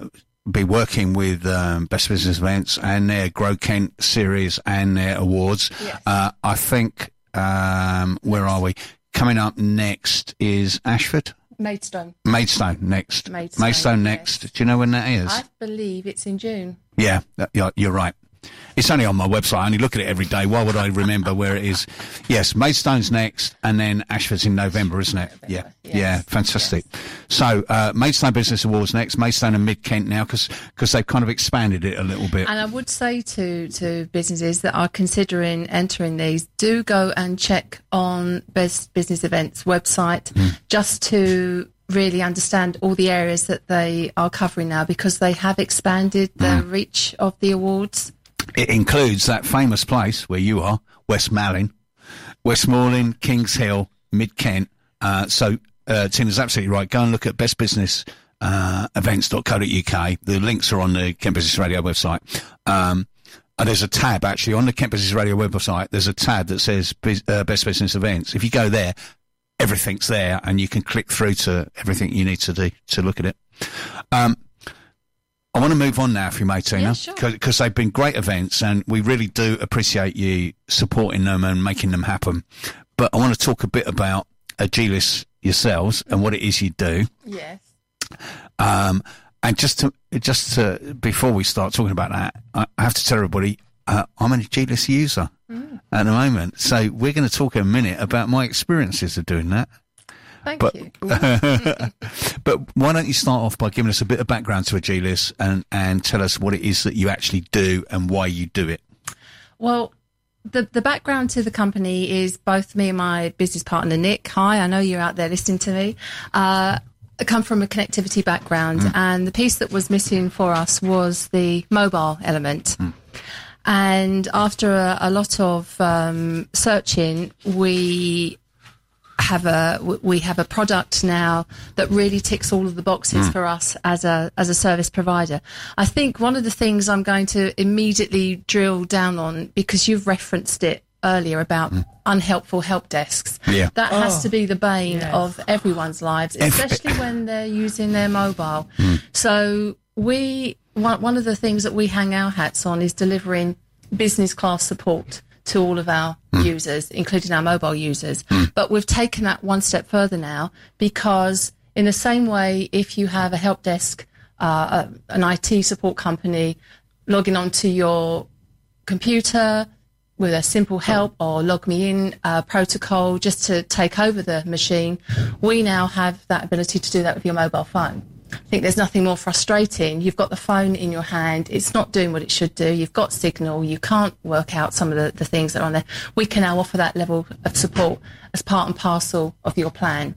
Speaker 5: be working with um, Best Business Events and their Grow Kent series and their awards.
Speaker 8: Yes.
Speaker 5: Uh, I think, um, where are we? Coming up next is Ashford?
Speaker 8: Maidstone.
Speaker 5: Maidstone next.
Speaker 8: Maidstone,
Speaker 5: Maidstone
Speaker 8: yes.
Speaker 5: next. Do you know when that is?
Speaker 8: I believe it's in June.
Speaker 5: Yeah, that- you're, you're right. It's only on my website. I only look at it every day. Why would I remember where it is? Yes, Maidstone's next, and then Ashford's in November, isn't it? Yeah,
Speaker 8: Yes.
Speaker 5: yeah, fantastic. So, uh, Maidstone Business Awards next, Maidstone and Mid Kent now, because they've kind of expanded it a little bit.
Speaker 8: And I would say to, to businesses that are considering entering these, do go and check on Best Business Events website just to really understand all the areas that they are covering now, because they have expanded the reach of the awards.
Speaker 5: It includes that famous place where you are, West Malin, Westmoreland, Kings Hill, Mid Kent. Uh, so, uh, Tina's absolutely right. Go and look at best business events dot co dot U K. The links are on the Kent Business Radio website. Um, and there's a tab actually on the Kent Business Radio website. There's a tab that says uh, Best Business Events. If you go there, everything's there, and you can click through to everything you need to do to look at it. Um, I want to move on now, if you may, Tina,
Speaker 8: Yeah, sure.
Speaker 5: because they've been great events, and we really do appreciate you supporting them and making them happen. But I want to talk a bit about Agilis yourselves and what it is you do.
Speaker 8: Yes.
Speaker 5: Um, and just to, just to, before we start talking about that, I I have to tell everybody, uh, I'm an Agilis user at the moment. So we're going to talk in a minute about my experiences of doing that.
Speaker 8: Thank
Speaker 5: But-
Speaker 8: you.
Speaker 5: But why don't you start off by giving us a bit of background to Agilis and, and tell us what it is that you actually do and why you do it?
Speaker 8: Well, the the background to the company is both me and my business partner, Nick. Hi, I know you're out there listening to me. Uh, I come from a connectivity background, and the piece that was missing for us was the mobile element. And after a, a lot of um, searching, we have a we have a product now that really ticks all of the boxes for us as a as a service provider. I think one of the things I'm going to immediately drill down on, because you've referenced it earlier about unhelpful help desks.
Speaker 5: Yeah.
Speaker 8: That has
Speaker 6: Oh,
Speaker 8: to be the bane
Speaker 6: yes.
Speaker 8: of everyone's lives, especially when they're using their mobile. So we one, one of the things that we hang our hats on is delivering business class support to all of our users, including our mobile users. But we've taken that one step further now, because in the same way, if you have a help desk, uh, a, an I T support company logging onto your computer with a simple help or log me in uh, protocol just to take over the machine, we now have that ability to do that with your mobile phone. I think there's nothing more frustrating. You've got the phone in your hand. It's not doing what it should do. You've got signal. You can't work out some of the, the things that are on there. We can now offer that level of support as part and parcel of your plan.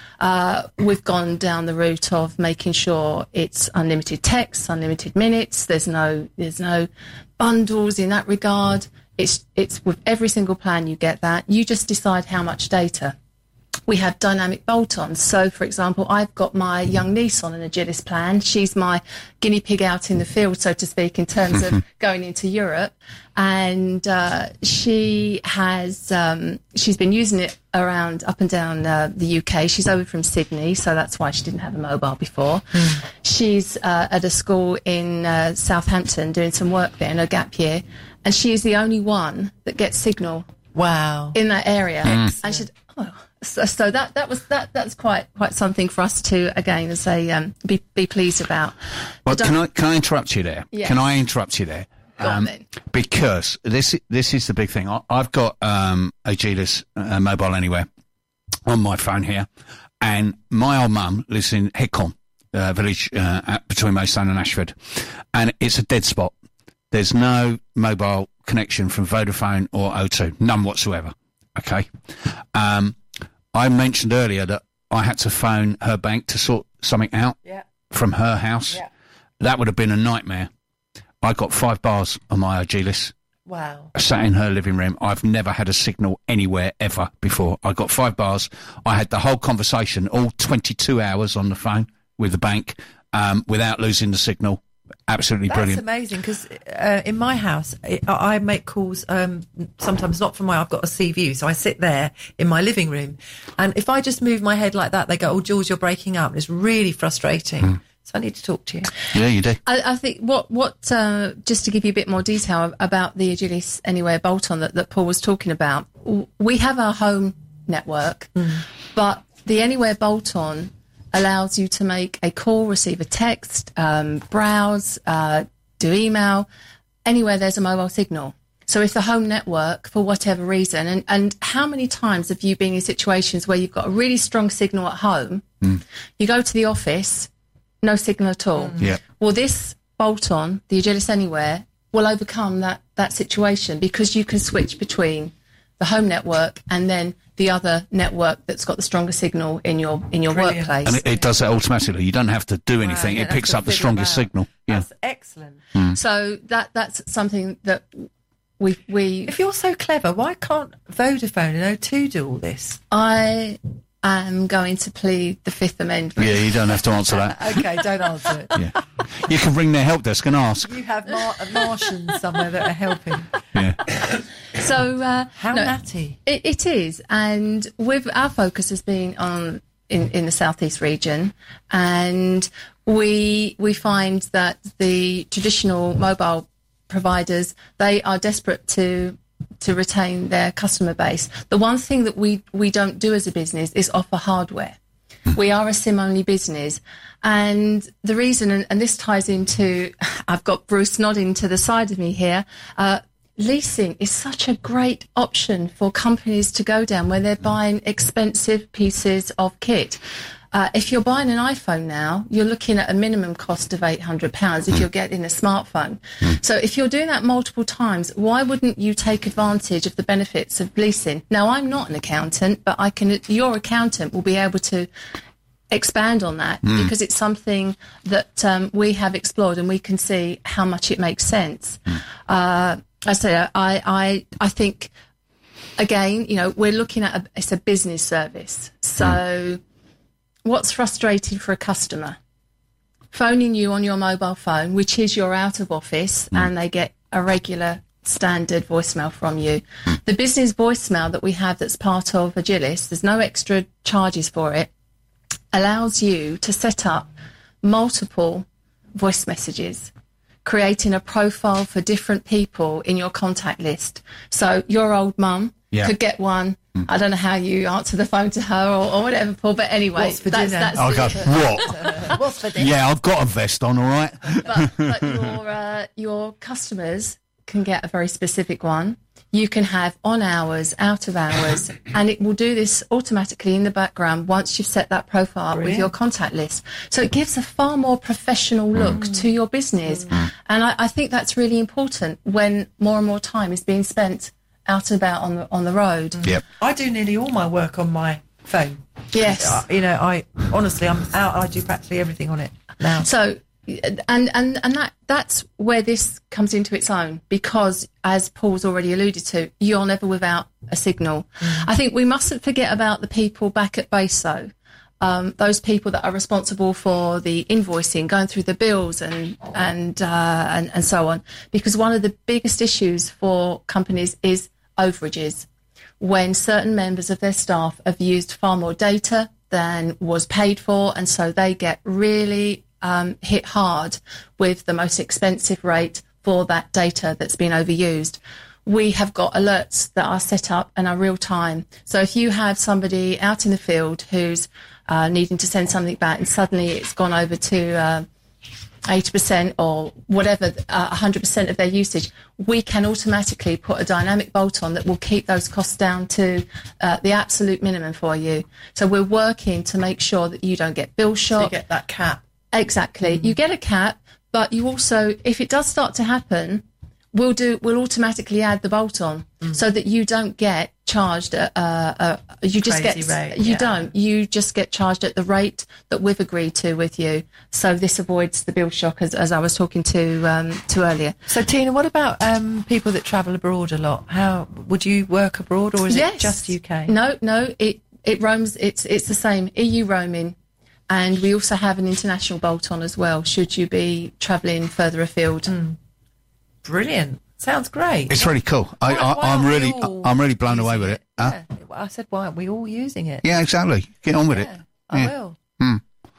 Speaker 8: Uh, we've gone down the route of making sure it's unlimited text, unlimited minutes. There's no, there's no bundles in that regard. It's, it's with every single plan you get that. You just decide how much data. We have dynamic bolt-ons. So, for example, I've got my young niece on an Agilis plan. She's my guinea pig out in the field, so to speak, in terms of going into Europe. And uh, she has, um, she's been using it around up and down uh, the U K. She's over from Sydney, so that's why she didn't have a mobile before. She's uh, at a school in uh, Southampton doing some work there in a gap year. And she is the only one that gets signal
Speaker 6: Wow.
Speaker 8: in that area. And she said, oh, so, so that that was that that's quite quite something for us to again say um, be be pleased about.
Speaker 5: Well,
Speaker 8: But
Speaker 5: can
Speaker 8: don't-
Speaker 5: I can I interrupt you there?
Speaker 8: Yes.
Speaker 5: Can I interrupt you there? Um,
Speaker 8: Go on then.
Speaker 5: Because this this is the big thing. I, I've got um, Agilis uh, Mobile Anywhere on my phone here, and my old mum lives in Headcombe uh, village uh, at, between Maidstone and Ashford, and it's a dead spot. There's no mobile connection from Vodafone or O two, none whatsoever. Okay. Um, I mentioned earlier that I had to phone her bank to sort something out
Speaker 6: Yeah.
Speaker 5: from her house.
Speaker 6: Yeah.
Speaker 5: That would have been a nightmare. I got five bars on my Agilis.
Speaker 6: Wow.
Speaker 5: I sat in her living room. I've never had a signal anywhere ever before. I got five bars. I had the whole conversation, all twenty-two hours on the phone with the bank, um, without losing the signal. Absolutely
Speaker 6: That's
Speaker 5: brilliant.
Speaker 6: amazing, because uh, in my house, I, I make calls um, sometimes not from my, I've got a sea view, so I sit there in my living room. And if I just move my head like that, they go, oh, Jules, you're breaking up. It's really frustrating. So I need to talk to you.
Speaker 5: Yeah, you do.
Speaker 8: I, I think what, what uh, just to give you a bit more detail about the Agilis Anywhere bolt-on that, that Paul was talking about, w- we have our home network, mm. but the Anywhere bolt-on allows you to make a call, receive a text, um, browse, uh, do email, anywhere there's a mobile signal. So if the home network, for whatever reason, and, and how many times have you been in situations where you've got a really strong signal at home, mm. you go to the office, no signal at all.
Speaker 5: Mm. Yeah.
Speaker 8: Well, this bolt-on, the Agilis Anywhere, will overcome that, that situation because you can switch between the home network and then the other network that's got the stronger signal in your in your
Speaker 6: Brilliant.
Speaker 8: workplace.
Speaker 5: And it, it does that automatically. You don't have to do anything.
Speaker 6: Wow, yeah,
Speaker 5: it picks
Speaker 6: that's
Speaker 5: up the
Speaker 6: what
Speaker 5: strongest
Speaker 6: figure
Speaker 5: signal. Yeah.
Speaker 6: That's excellent.
Speaker 5: Mm.
Speaker 8: So that that's something that we we.
Speaker 6: If you're so clever, why can't Vodafone and O two do all this?
Speaker 8: I am going to plead the Fifth Amendment.
Speaker 5: Yeah, you don't have to answer that.
Speaker 6: Okay, don't answer it.
Speaker 5: Yeah. You can ring their help desk and ask.
Speaker 6: You have Mar- Martians somewhere that are helping.
Speaker 5: Yeah.
Speaker 8: So uh,
Speaker 6: how
Speaker 8: no,
Speaker 6: natty
Speaker 8: it, it is, and with our focus has been on in, in the southeast region, and we we find that the traditional mobile providers, they are desperate to to retain their customer base. The one thing that we we don't do as a business is offer hardware. We are a SIM-only business. And the reason, and, and this ties into, I've got Bruce nodding to the side of me here, uh, leasing is such a great option for companies to go down when they're buying expensive pieces of kit. Uh, if you're buying an iPhone now, you're looking at a minimum cost of eight hundred pounds if you're getting a smartphone. So if you're doing that multiple times, why wouldn't you take advantage of the benefits of leasing? Now, I'm not an accountant, but I can. Your accountant will be able to expand on that mm. because it's something that um, we have explored and we can see how much it makes sense. Mm. Uh, I say, I, I, I think, again, you know, we're looking at a, it's a business service. So mm. what's frustrating for a customer? Phoning you on your mobile phone, which is your out of office, mm. and they get a regular standard voicemail from you. Mm. The business voicemail that we have that's part of Agilis, there's no extra charges for it, allows you to set up multiple voice messages, creating a profile for different people in your contact list. So your old mum yeah. could get one. Mm. I don't know how you answer the phone to her or, or whatever, Paul, but anyway.
Speaker 6: What's for
Speaker 8: that's,
Speaker 6: dinner?
Speaker 8: that's
Speaker 5: I go, what?
Speaker 6: Uh, what's for dinner?
Speaker 5: Yeah, I've got a vest on, all right.
Speaker 8: But, but your, uh, your customers can get a very specific one. You can have on hours, out of hours, and it will do this automatically in the background once you've set that profile up
Speaker 6: Brilliant.
Speaker 8: with your contact list. So it gives a far more professional look mm. to your business. Mm. And I, I think that's really important when more and more time is being spent out and about on the, on the road.
Speaker 5: Yep.
Speaker 6: I do nearly all my work on my phone.
Speaker 8: Yes.
Speaker 6: Uh, you know, I honestly, I'm out, I do practically everything on it now.
Speaker 8: So, and, and, and that, that's where this comes into its own, because as Paul's already alluded to, you're never without a signal. Mm. I think we mustn't forget about the people back at base though. Um, those people that are responsible for the invoicing, going through the bills and, and, uh, and, and so on. Because one of the biggest issues for companies is overages, when certain members of their staff have used far more data than was paid for, and so they get really um, hit hard with the most expensive rate for that data that's been overused. We have got alerts that are set up and are real time. So if you have somebody out in the field who's uh, needing to send something back and suddenly it's gone over to uh, eighty percent or whatever, uh, one hundred percent of their usage, we can automatically put a dynamic bolt on that will keep those costs down to uh, the absolute minimum for you. So we're working to make sure that you don't get bill shock.
Speaker 6: So you get that cap.
Speaker 8: Exactly. Mm. You get a cap, but you also, if it does start to happen, we'll do, we'll automatically add the bolt on mm. so that you don't get charged at, uh, uh, you just
Speaker 6: Crazy
Speaker 8: get,
Speaker 6: rate,
Speaker 8: you
Speaker 6: yeah.
Speaker 8: don't, you just get charged at the rate that we've agreed to with you. So this avoids the bill shock, as, as I was talking to, um, to earlier.
Speaker 6: So Tina, what about, um, people that travel abroad a lot? How, would you work abroad or is
Speaker 8: yes.
Speaker 6: it just U K?
Speaker 8: No, no, it, it roams, it's, it's the same, E U roaming. And we also have an international bolt on as well, should you be travelling further afield.
Speaker 6: Mm. Brilliant. Sounds great.
Speaker 5: It's really cool. I,
Speaker 6: Why-
Speaker 5: I,
Speaker 6: why
Speaker 5: I'm
Speaker 6: aren't we
Speaker 5: really,
Speaker 6: all
Speaker 5: I'm really blown away with
Speaker 6: using
Speaker 5: it. Huh?
Speaker 6: Yeah. I said, why aren't we all using it?
Speaker 5: Yeah, exactly. Get on with
Speaker 6: Yeah,
Speaker 5: it.
Speaker 6: I
Speaker 5: Yeah.
Speaker 6: will.
Speaker 5: Hmm.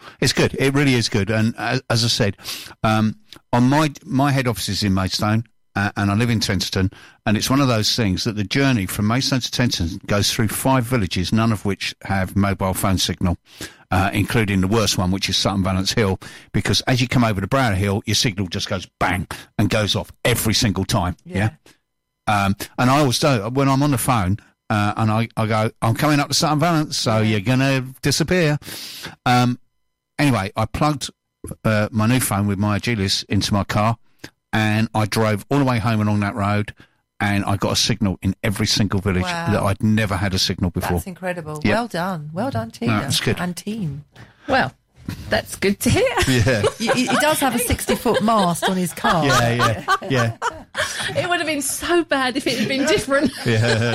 Speaker 5: It's good. It really is good. And as, as I said, um, on my my head office is in Maidstone, uh, and I live in Tenterton, and it's one of those things that the journey from Maidstone to Tenterton goes through five villages, none of which have mobile phone signal, uh, including the worst one, which is Sutton Valence Hill, because as you come over the Brow Hill, your signal just goes bang and goes off every single time. Yeah. yeah? Um, and I always do, when I'm on the phone, uh, and I, I go, I'm coming up to Sutton Valence, so you're going to disappear. Um, Anyway, I plugged uh, my new phone with my Agilis into my car, and I drove all the way home along that road, and I got a signal in every single village
Speaker 6: Wow.
Speaker 5: that I'd never had a signal before.
Speaker 6: That's incredible.
Speaker 5: Yep.
Speaker 6: Well done. Well done, Tina.
Speaker 5: No, it's good.
Speaker 6: And team.
Speaker 8: Well, that's good to hear.
Speaker 5: Yeah,
Speaker 6: He, he does have a sixty-foot mast on his car.
Speaker 5: yeah, yeah, yeah,
Speaker 8: It would have been so bad if it had been different.
Speaker 5: yeah.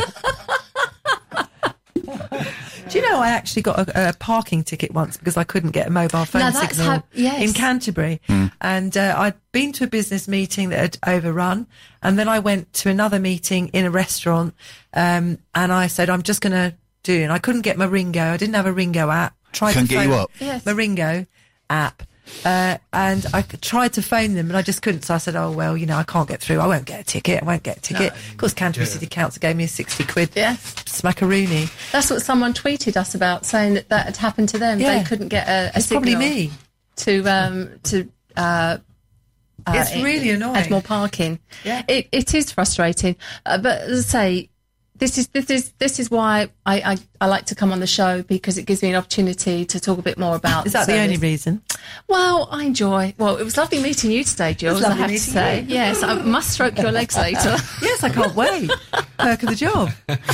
Speaker 6: Do you know I actually got a, a parking ticket once because I couldn't get a mobile phone
Speaker 8: Now, that's
Speaker 6: signal
Speaker 8: how- yes.
Speaker 6: in Canterbury, and uh, I'd been to a business meeting that had overrun, and then I went to another meeting in a restaurant, um, and I said I'm just going to do, and I couldn't get my Ringo. I didn't have a Ringo app. Tried
Speaker 5: Couldn't
Speaker 6: to
Speaker 5: get
Speaker 6: phone
Speaker 5: you what?
Speaker 8: Yes.
Speaker 6: my Ringo app. Uh, and I c- tried to phone them, and I just couldn't. So I said, "Oh well, you know, I can't get through. I won't get a ticket. I won't get a ticket." Of course, Canterbury City Council gave me a sixty quid
Speaker 8: Yes.
Speaker 6: smackaroonie.
Speaker 8: That's what someone tweeted us about, saying that that had happened to them.
Speaker 6: Yeah.
Speaker 8: They couldn't get a, a
Speaker 6: It's
Speaker 8: signal
Speaker 6: probably me.
Speaker 8: to um to. Uh, uh,
Speaker 6: It's really annoying.
Speaker 8: Add more parking.
Speaker 6: Yeah.
Speaker 8: It it is frustrating, uh, but as I say, this is this is this is why I, I I like to come on the show, because it gives me an opportunity to talk a bit more about.
Speaker 6: Is that the only
Speaker 8: service.
Speaker 6: reason?
Speaker 8: Well, I enjoy. Well, it was lovely meeting you today, Jules.
Speaker 6: lovely
Speaker 8: I have to
Speaker 6: meeting
Speaker 8: say,
Speaker 6: you.
Speaker 8: yes, I must stroke your legs later.
Speaker 6: Yes, I can't wait. Perk of the job.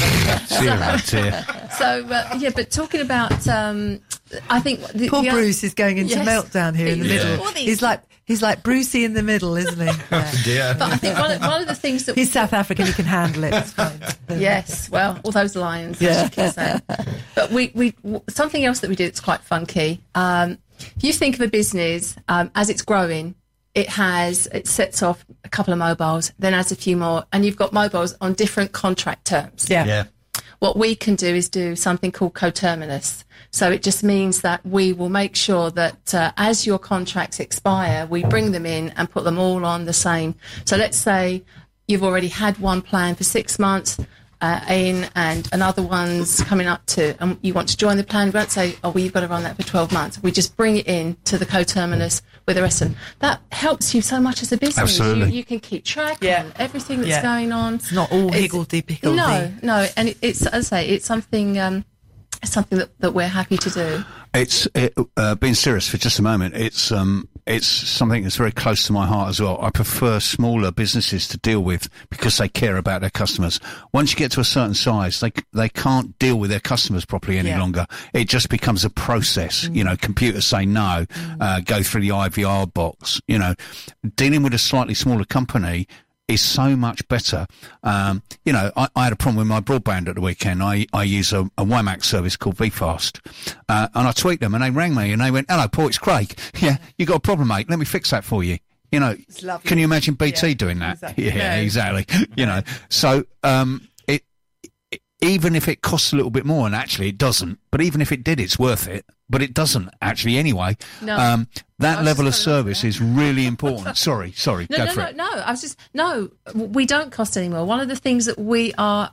Speaker 5: Zero, dear.
Speaker 8: So uh, yeah, but talking about, um, I think the,
Speaker 6: Poor
Speaker 8: the
Speaker 6: Bruce is going into
Speaker 8: Yes.
Speaker 6: meltdown here in the
Speaker 8: He-
Speaker 6: middle.
Speaker 8: All these-
Speaker 6: He's like he's like Brucey in the middle, isn't he? Yeah.
Speaker 7: Dear.
Speaker 8: But I think one of, one of the things that
Speaker 6: He's South African. He can handle it. It's fine.
Speaker 8: yes, well, all those lions,
Speaker 6: Yeah.
Speaker 8: as you keep saying. But we, we, w- something else that we do that's quite funky. Um, if you think of a business um, as it's growing, it has it sets off a couple of mobiles, then adds a few more, and you've got mobiles on different contract terms.
Speaker 6: Yeah.
Speaker 7: Yeah.
Speaker 8: What we can do is do something called coterminous. So it just means that we will make sure that uh, as your contracts expire, we bring them in and put them all on the same. So let's say you've already had one plan for six months uh, in, and another one's coming up to, and you want to join the plan. We won't say, oh, well, you've got to run that for twelve months. We just bring it in to the coterminous with the rest of them. That helps you so much as a business.
Speaker 5: Absolutely.
Speaker 8: You, you can keep track
Speaker 6: Yeah.
Speaker 8: of everything that's
Speaker 6: Yeah.
Speaker 8: going on.
Speaker 6: It's not all
Speaker 8: It's-
Speaker 6: higgledy-piggledy.
Speaker 8: No, no, and it, it's, as I say, it's something, um, it's something that, that we're happy to do.
Speaker 5: It's it, uh, being serious for just a moment. It's um, it's something that's very close to my heart as well. I prefer smaller businesses to deal with because they care about their customers. Once you get to a certain size, they they can't deal with their customers properly any
Speaker 6: Yeah.
Speaker 5: longer. It just becomes a process. You know, computers say no, uh, go through the I V R box. You know, dealing with a slightly smaller company is so much better. Um, you know, I, I had a problem with my broadband at the weekend. I, I use a, a WiMAX service called VFast. Uh, and I tweaked them and they rang me and they went, hello, Paul, it's Craig. Yeah, you got a problem, mate. Let me fix that for you. You know,
Speaker 6: lovely.
Speaker 5: can you imagine B T
Speaker 6: Yeah,
Speaker 5: doing that?
Speaker 6: exactly.
Speaker 5: Yeah,
Speaker 6: No.
Speaker 5: exactly. You know, so, um, it, it, even if it costs a little bit more, and actually it doesn't, but even if it did, it's worth it. But it doesn't actually anyway.
Speaker 8: No.
Speaker 5: Um, that
Speaker 8: was
Speaker 5: level of
Speaker 8: just gonna
Speaker 5: service
Speaker 8: ask that.
Speaker 5: is really important. sorry, sorry.
Speaker 8: No,
Speaker 5: go
Speaker 8: no,
Speaker 5: for
Speaker 8: no,
Speaker 5: it.
Speaker 8: no. I was just no. We don't cost any more. One of the things that we are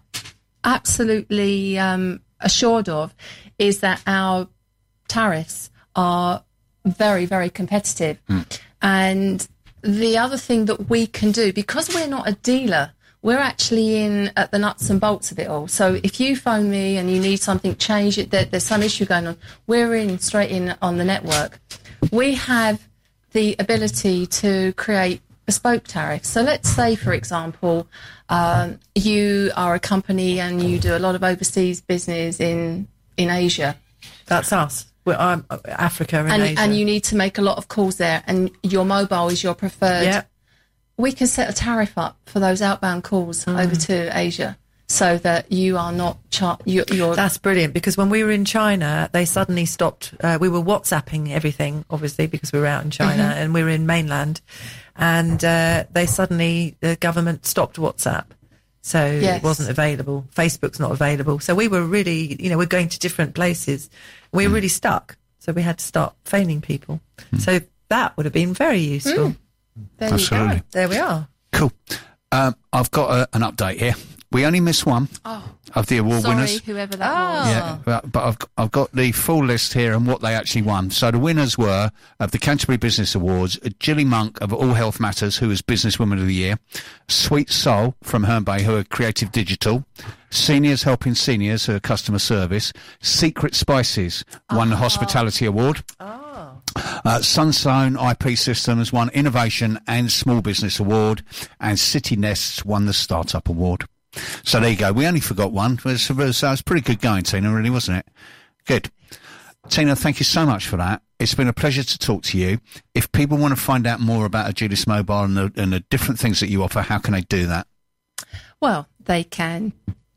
Speaker 8: absolutely um, assured of is that our tariffs are very, very competitive.
Speaker 5: Mm.
Speaker 8: And the other thing that we can do, because we're not a dealer, we're actually in at the nuts and bolts of it all. So if you phone me and you need something changed, there, there's some issue going on, we're in straight in on the network. We have the ability to create bespoke tariffs. So let's say, for example, um, you are a company and you do a lot of overseas business in in Asia.
Speaker 6: That's us. We're um, Africa and,
Speaker 8: And,
Speaker 6: Asia.
Speaker 8: and you need to make a lot of calls there, and your mobile is your preferred.
Speaker 6: Yeah.
Speaker 8: We can set a tariff up for those outbound calls
Speaker 6: Mm.
Speaker 8: over to Asia, so that you are not char- you, you're.
Speaker 6: That's brilliant, because when we were in China, they suddenly stopped. Uh, we were WhatsApping everything, obviously, because we were out in China
Speaker 8: Mm-hmm.
Speaker 6: and we were in mainland. And uh, they suddenly, the government stopped WhatsApp. So
Speaker 8: Yes.
Speaker 6: it wasn't available. Facebook's not available. So we were really, you know, we're going to different places. We were really stuck. so we had to start phoning people. Mm. So that would have been very useful.
Speaker 8: Mm. There
Speaker 5: Absolutely.
Speaker 8: you go.
Speaker 6: There we are.
Speaker 5: Cool. Um, I've got a, an update here. We only missed one
Speaker 8: Oh,
Speaker 5: of the award
Speaker 8: sorry,
Speaker 5: winners.
Speaker 8: whoever that
Speaker 6: Oh.
Speaker 8: was.
Speaker 5: Yeah, but, but I've I've got the full list here and what they actually won. So the winners were of the Canterbury Business Awards: Gilly Monk of All Health Matters, who was Businesswoman of the Year; Sweet Soul from Herne Bay, who are Creative Digital; Seniors Helping Seniors, who are Customer Service; Secret Spices won the Hospitality Award.
Speaker 6: Oh.
Speaker 5: Uh, Sunstone I P Systems won Innovation and Small Business Award, and City Nests won the Startup Award. So there you go. We only forgot one. It was, it was, it was pretty good going, Tina, really, wasn't it? Good. Tina, thank you so much for that. It's been a pleasure to talk to you. If people want to find out more about Agilis Mobile and the, and the different things that you offer, how can they do that?
Speaker 8: Well, they can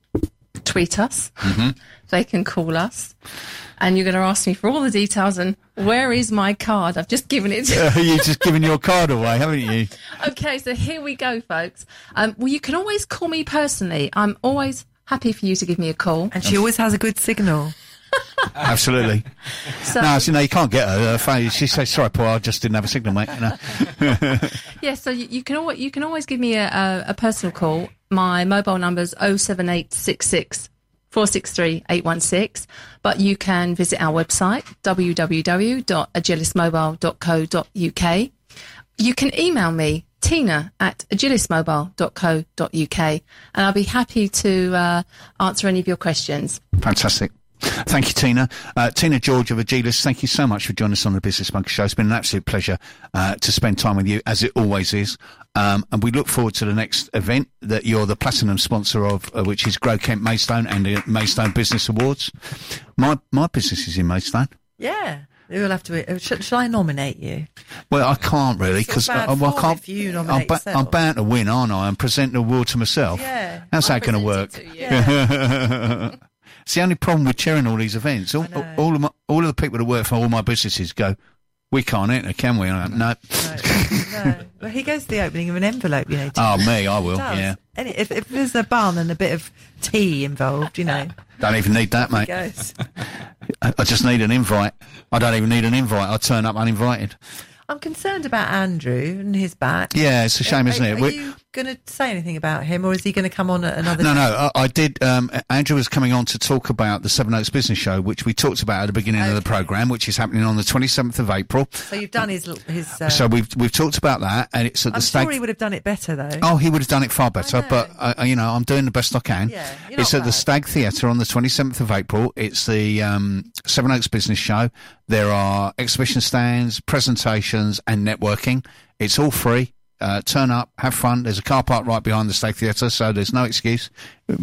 Speaker 8: tweet us.
Speaker 5: Mm-hmm.
Speaker 8: They can call us. And you're going to ask me for all the details and where is my card? I've just given it to
Speaker 5: Uh, you've just given your card away, haven't you?
Speaker 8: Okay, so here we go, folks. Um, well, you can always call me personally. I'm always happy for you to give me a call.
Speaker 6: And she always has a good signal.
Speaker 5: Absolutely.
Speaker 8: So,
Speaker 5: No, so, no, you can't get her. her phone, she says, "Sorry, Paul, I just didn't have a signal, mate." You know?
Speaker 8: yeah, so you, you can always you can always give me a, a, a personal call. My mobile number is oh seven eight six six four six three eight one six, but you can visit our website w w w dot agilis mobile dot co dot u k. You can email me, Tina at agilis mobile dot co dot u k, and I'll be happy to uh, answer any of your questions.
Speaker 5: Fantastic. Thank you, Tina. Uh, Tina George of Agilis, thank you so much for joining us on the Business Bunker Show. It's been an absolute pleasure uh, to spend time with you, as it always is. Um, and we look forward to the next event that you're the platinum sponsor of, uh, which is Grow Kent Maidstone and the Maidstone Business Awards. My my business is in Maidstone.
Speaker 6: Yeah. You'll have to. Should, should I nominate you?
Speaker 5: Well, I can't really because
Speaker 6: Sort of
Speaker 5: I,
Speaker 6: bad
Speaker 5: well, I
Speaker 6: form
Speaker 5: can't.
Speaker 6: if you
Speaker 5: I'm,
Speaker 6: nominate
Speaker 5: ba-
Speaker 6: yourself.
Speaker 5: I'm bound to win, aren't I? And present the award to myself.
Speaker 6: Yeah.
Speaker 5: How's
Speaker 8: I'll
Speaker 5: that going to work?
Speaker 8: present it to you.
Speaker 6: Yeah.
Speaker 5: It's the only problem with chairing all these events. All,
Speaker 6: I know.
Speaker 5: all of my, all of the people that work for all my businesses go, "We can't enter, can we?" And I'm like, no.
Speaker 6: No, no. Well, he goes to the opening of an envelope, you know.
Speaker 5: Oh, me, I will.
Speaker 6: He does.
Speaker 5: Yeah.
Speaker 6: And if, if there's a bun and a bit of tea involved, you know,
Speaker 5: Don't even need that,
Speaker 6: he
Speaker 5: mate.
Speaker 6: goes.
Speaker 5: I I just need an invite. I don't even need an invite. I turn up uninvited.
Speaker 6: I'm concerned about Andrew and his back.
Speaker 5: Yeah, it's a shame,
Speaker 6: Are,
Speaker 5: isn't it?
Speaker 6: Are
Speaker 5: We-
Speaker 6: you going to say anything about him, or is he going to come on at another?
Speaker 5: No,
Speaker 6: day?
Speaker 5: no, I, I did. Um, Andrew was coming on to talk about the Seven Oaks Business Show, which we talked about at the beginning of the
Speaker 6: Okay.
Speaker 5: programme, which is happening on the twenty-seventh of April.
Speaker 6: So you've done his his. Uh,
Speaker 5: So we've we've talked about that, and it's at the
Speaker 6: I'm
Speaker 5: Stag.
Speaker 6: sure he would have done it better though.
Speaker 5: Oh, he would have done it far better,
Speaker 6: know.
Speaker 5: but uh, you know, I'm doing the best I can.
Speaker 6: Yeah, you're
Speaker 5: it's
Speaker 6: not
Speaker 5: at the
Speaker 6: bad.
Speaker 5: Stag Theatre on the twenty-seventh of April. It's the um, Seven Oaks Business Show. There are exhibition stands, presentations, and networking. It's all free. Uh, turn up, have fun. There's a car park right behind the Stag Theatre, so there's no excuse.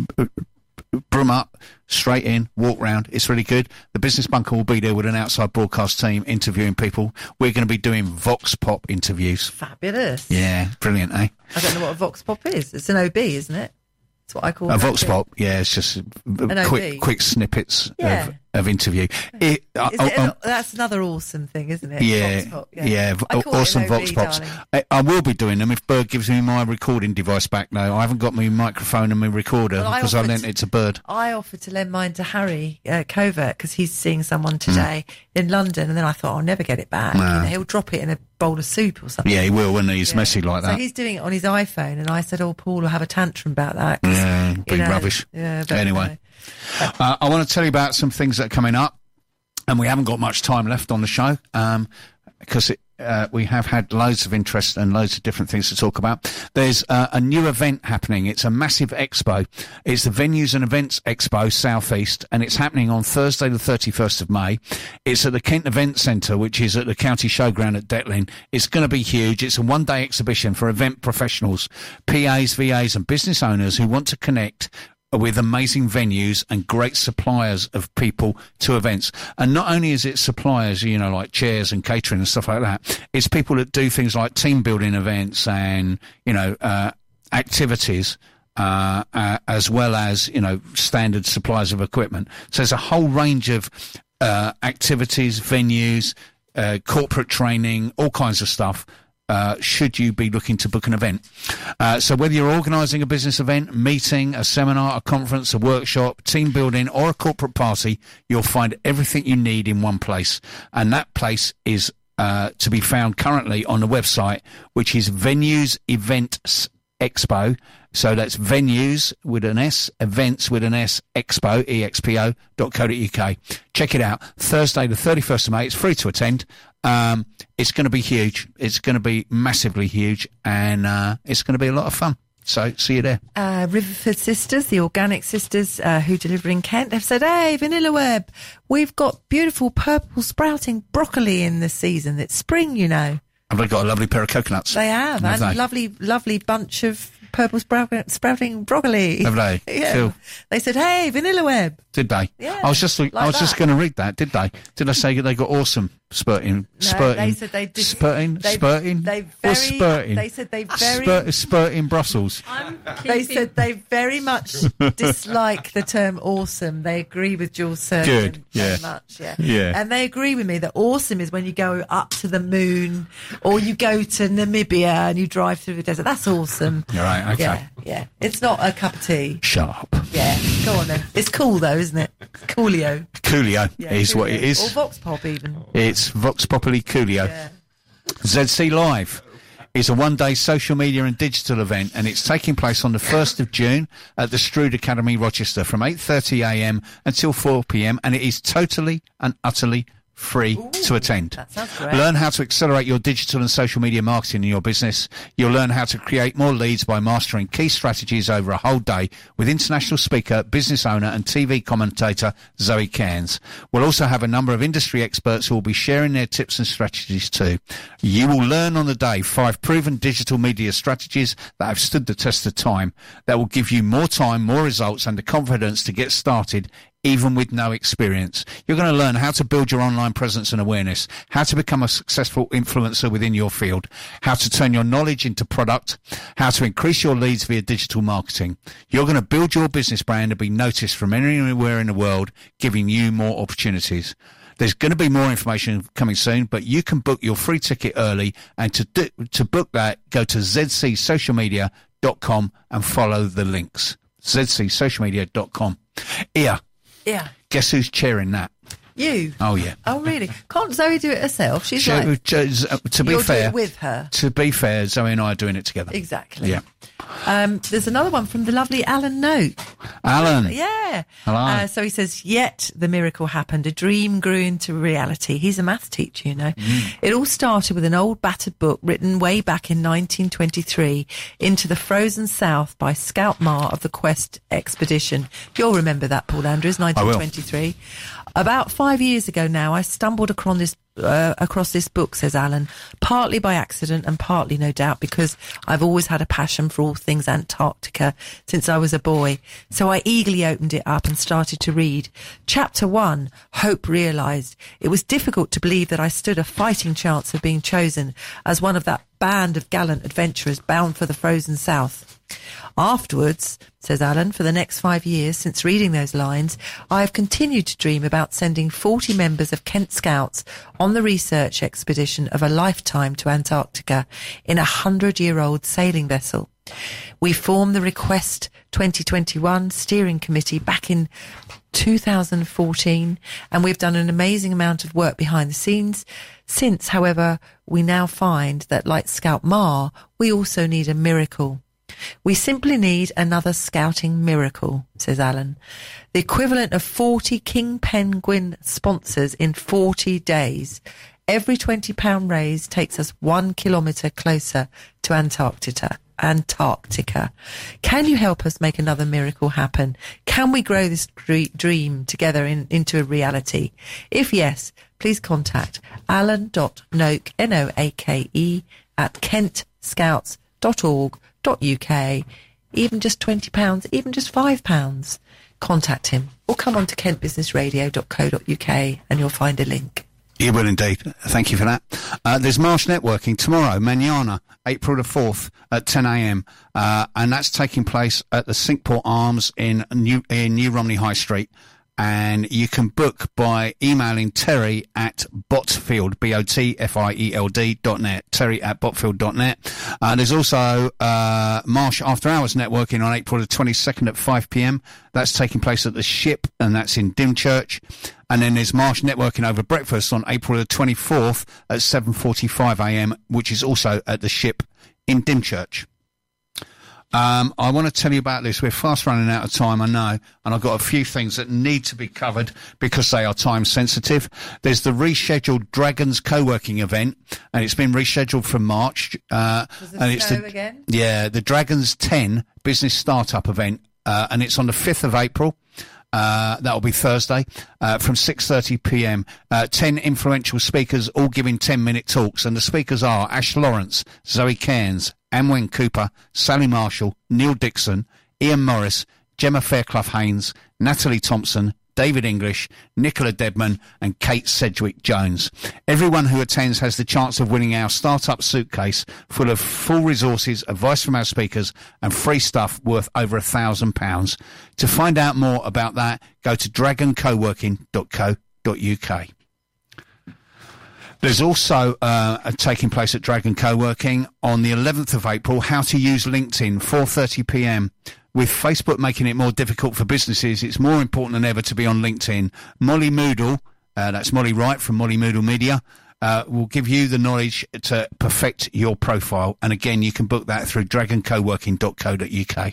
Speaker 5: Broom up, straight in, walk round. It's really good. The Business Bunker will be there with an outside broadcast team interviewing people. We're going to be doing Vox Pop interviews.
Speaker 6: Fabulous.
Speaker 5: Yeah, brilliant, eh?
Speaker 6: I don't know what a vox pop is. It's an O B, isn't it? That's what I call
Speaker 5: A
Speaker 6: it.
Speaker 5: Vox Pop, yeah, it's just
Speaker 6: O B.
Speaker 5: quick, quick snippets
Speaker 6: Yeah.
Speaker 5: of, of interview. It, uh,
Speaker 6: Is
Speaker 5: oh,
Speaker 6: it
Speaker 5: um,
Speaker 6: an- that's another awesome thing, isn't it?
Speaker 5: yeah,
Speaker 6: Vox pop,
Speaker 5: yeah, v-
Speaker 6: I call it
Speaker 5: awesome
Speaker 6: an O B,
Speaker 5: Vox Pops.
Speaker 6: darling.
Speaker 5: I, I will be doing them if Bird gives me my recording device back. Though I haven't got my microphone and my recorder
Speaker 6: Well, I
Speaker 5: because I,
Speaker 6: offered
Speaker 5: lent
Speaker 6: to-
Speaker 5: it to Bird.
Speaker 6: I offered to lend mine to Harry uh, Covert because he's seeing someone today
Speaker 5: Hmm.
Speaker 6: in London, and then I thought I'll never get it back.
Speaker 5: No.
Speaker 6: You know, he'll drop it in a bowl of soup or something.
Speaker 5: Yeah, he will when he's
Speaker 6: Yeah.
Speaker 5: messy like
Speaker 6: So
Speaker 5: that.
Speaker 6: he's doing it on his iPhone, and I said, "Oh, Paul will have a tantrum about that." 'cause,
Speaker 5: Yeah,
Speaker 6: you
Speaker 5: be
Speaker 6: know,
Speaker 5: rubbish.
Speaker 6: Yeah, but
Speaker 5: Anyway. Uh, I want to tell you about some things that are coming up, and we haven't got much time left on the show um, because it, uh, we have had loads of interest and loads of different things to talk about. There's uh, a new event happening. It's a massive expo. It's the Venues and Events Expo Southeast, and it's happening on Thursday the thirty-first of May. It's at the Kent Event Centre, which is at the County Showground at Detlin. It's going to be huge. It's a one-day exhibition for event professionals, P As, V As and business owners who want to connect with amazing venues and great suppliers of people to events. And not only is it suppliers, you know, like chairs and catering and stuff like that, it's people that do things like team building events and, you know, uh, activities, uh, uh, as well as, you know, standard suppliers of equipment. So there's a whole range of, uh, activities, venues, uh, corporate training, all kinds of stuff uh, should you be looking to book an event. Uh, so whether you're organising a business event, meeting, a seminar, a conference, a workshop, team building or a corporate party, you'll find everything you need in one place. And that place is uh, to be found currently on the website, which is Venues Events Expo. So that's Venues with an S, Events with an S, Expo, E X P O, dot co dot U K. Check it out. Thursday the thirty-first of May. It's free to attend. Um, it's going to be huge. It's going to be massively huge, and uh, it's going to be a lot of fun. So, see you there.
Speaker 6: Uh, Riverford Sisters, the organic sisters uh, who deliver in Kent, have said, hey, Vanilla Web, we've got beautiful purple sprouting broccoli in this season. It's spring, you know.
Speaker 5: Have they got a lovely pair of coconuts?
Speaker 6: They have,
Speaker 5: have
Speaker 6: and
Speaker 5: they?
Speaker 6: lovely, lovely bunch of purple sprout- sprouting broccoli.
Speaker 5: Have they?
Speaker 6: Yeah.
Speaker 5: Cool.
Speaker 6: They said, hey, Vanilla Web.
Speaker 5: Did they?
Speaker 6: Yeah,
Speaker 5: I was just,
Speaker 6: like
Speaker 5: I was just
Speaker 6: that.
Speaker 5: going to read that. Did they? Did I say they got awesome spurting,
Speaker 6: No,
Speaker 5: spurting,
Speaker 6: they said they did-
Speaker 5: spurting,
Speaker 6: they-
Speaker 5: spurting,
Speaker 6: they
Speaker 5: or
Speaker 6: very-
Speaker 5: spurting?
Speaker 6: they said they very-
Speaker 5: Spurt, spurting Brussels.
Speaker 8: I'm
Speaker 6: They
Speaker 8: keeping-
Speaker 6: said they very much dislike the term awesome. They agree with Jules Surgeon
Speaker 5: Good,
Speaker 6: very
Speaker 5: yeah.
Speaker 6: much, yeah.
Speaker 5: Yeah.
Speaker 6: And they agree with me that awesome is when you go up to the moon or you go to Namibia and you drive through the desert. That's awesome.
Speaker 5: You're right, okay.
Speaker 6: Yeah, yeah. It's not a cup of tea.
Speaker 5: Shut up.
Speaker 6: Yeah, go on then. It's cool though, isn't it? Coolio.
Speaker 5: Coolio
Speaker 6: Yeah,
Speaker 5: is what it
Speaker 6: Coolio.
Speaker 5: is.
Speaker 6: Or Vox Pop even.
Speaker 5: It's Vox Populi Coolio.
Speaker 6: Yeah.
Speaker 5: Z C Live is a one-day social media and digital event, and it's taking place on the first of June at the Strood Academy, Rochester, from eight thirty a m until four p m, and it is totally and utterly free
Speaker 6: Ooh,
Speaker 5: to attend.
Speaker 6: that sounds great.
Speaker 5: Learn how to accelerate your digital and social media marketing in your business. You'll learn how to create more leads by mastering key strategies over a whole day with international speaker, business owner and T V commentator Zoe Cairns. We'll also have a number of industry experts who will be sharing their tips and strategies too. You will learn on the day five proven digital media strategies that have stood the test of time that will give you more time, more results and the confidence to get started even with no experience. You're going to learn how to build your online presence and awareness, how to become a successful influencer within your field, how to turn your knowledge into product, how to increase your leads via digital marketing. You're going to build your business brand and be noticed from anywhere in the world, giving you more opportunities. There's going to be more information coming soon, but you can book your free ticket early, and to do, to book that, go to z c social media dot com and follow the links. z c social media dot com. Here.
Speaker 6: Yeah.
Speaker 5: Guess who's chairing that?
Speaker 6: You.
Speaker 5: Oh, yeah.
Speaker 6: Oh, really? Can't Zoe do it herself? She's
Speaker 5: She-
Speaker 6: like,
Speaker 5: to, to be
Speaker 6: you'll
Speaker 5: fair,
Speaker 6: do it with her.
Speaker 5: to be fair, Zoe and I are doing it together.
Speaker 6: Exactly.
Speaker 5: Yeah.
Speaker 6: Um, there's another one from the lovely Alan Note.
Speaker 5: Alan.
Speaker 6: Yeah.
Speaker 5: Hello.
Speaker 6: Uh, so he says, yet the miracle happened. A dream grew into reality. He's a maths teacher, you know.
Speaker 5: Mm.
Speaker 6: It all started with an old battered book written way back in nineteen twenty-three into the frozen south by Scout Marr of the Quest Expedition. You'll remember that, Paul Andrews, nineteen twenty-three. About five years ago now, I stumbled across this uh, across this book, says Alan, partly by accident and partly, no doubt, because I've always had a passion for all things Antarctica since I was a boy. So I eagerly opened it up and started to read. Chapter one, Hope Realised. It was difficult to believe that I stood a fighting chance of being chosen as one of that band of gallant adventurers bound for the frozen south. Afterwards, says Alan, for the next five years since reading those lines, I have continued to dream about sending forty members of Kent Scouts on the research expedition of a lifetime to Antarctica in a hundred-year-old sailing vessel. We formed the Request twenty twenty-one steering committee back in two thousand fourteen, and we've done an amazing amount of work behind the scenes. Since, however, we now find that, like Scout Marr, we also need a miracle. We simply need another scouting miracle, says Alan. The equivalent of forty King Penguin sponsors in forty days. Every twenty pounds raised takes us one kilometre closer to Antarctica. Antarctica. Can you help us make another miracle happen? Can we grow this dream together in, into a reality? If yes, please contact alan.noke, N O A K E, at kent scouts dot org dot U K. Even just twenty pounds, even just five pounds. Contact him or come on to kent business radio dot co dot U K and you'll find a link.
Speaker 5: You will indeed. Thank you for that. Uh, there's Marsh Networking tomorrow, Manana, April the fourth at ten a m, uh, and that's taking place at the Sinkport Arms in New, in New Romney High Street. and you can book by emailing Terry at Botfield, B O T F I E L D dot net, Terry at Botfield dot net. Uh, there's also uh, Marsh After Hours Networking on April the twenty-second at five p.m. That's taking place at the Ship, and that's in Dymchurch. And then there's Marsh Networking over breakfast on April the twenty-fourth at seven forty-five a.m., which is also at the Ship in Dymchurch. Um, I want to tell you about this. We're fast running out of time, I know, and I've got a few things that need to be covered because they are time sensitive. There's the rescheduled Dragons co-working event, and it's been rescheduled from March. Uh,
Speaker 6: Was it
Speaker 5: and it's the,
Speaker 6: again?
Speaker 5: Yeah, the Dragons ten business startup event, uh, and it's on the fifth of April. Uh, that'll be Thursday, uh, from six thirty p.m. Uh, ten influential speakers all giving ten minute talks, and the speakers are Ash Lawrence, Zoe Cairns, Amwen Cooper, Sally Marshall, Neil Dixon, Ian Morris, Gemma Fairclough-Haynes, Natalie Thompson, David English, Nicola Dedman, and Kate Sedgwick-Jones. Everyone who attends has the chance of winning our startup suitcase full of full resources, advice from our speakers, and free stuff worth over a thousand pounds. To find out more about that, go to dragon co working dot co dot uk. There's also uh, a taking place at Dragon Co-working on the eleventh of April, how to use LinkedIn, four thirty p.m. With Facebook making it more difficult for businesses, it's more important than ever to be on LinkedIn. Molly Moodle, uh, that's Molly Wright from Molly Moodle Media, uh, will give you the knowledge to perfect your profile. And again, you can book that through dragon co working dot co dot uk.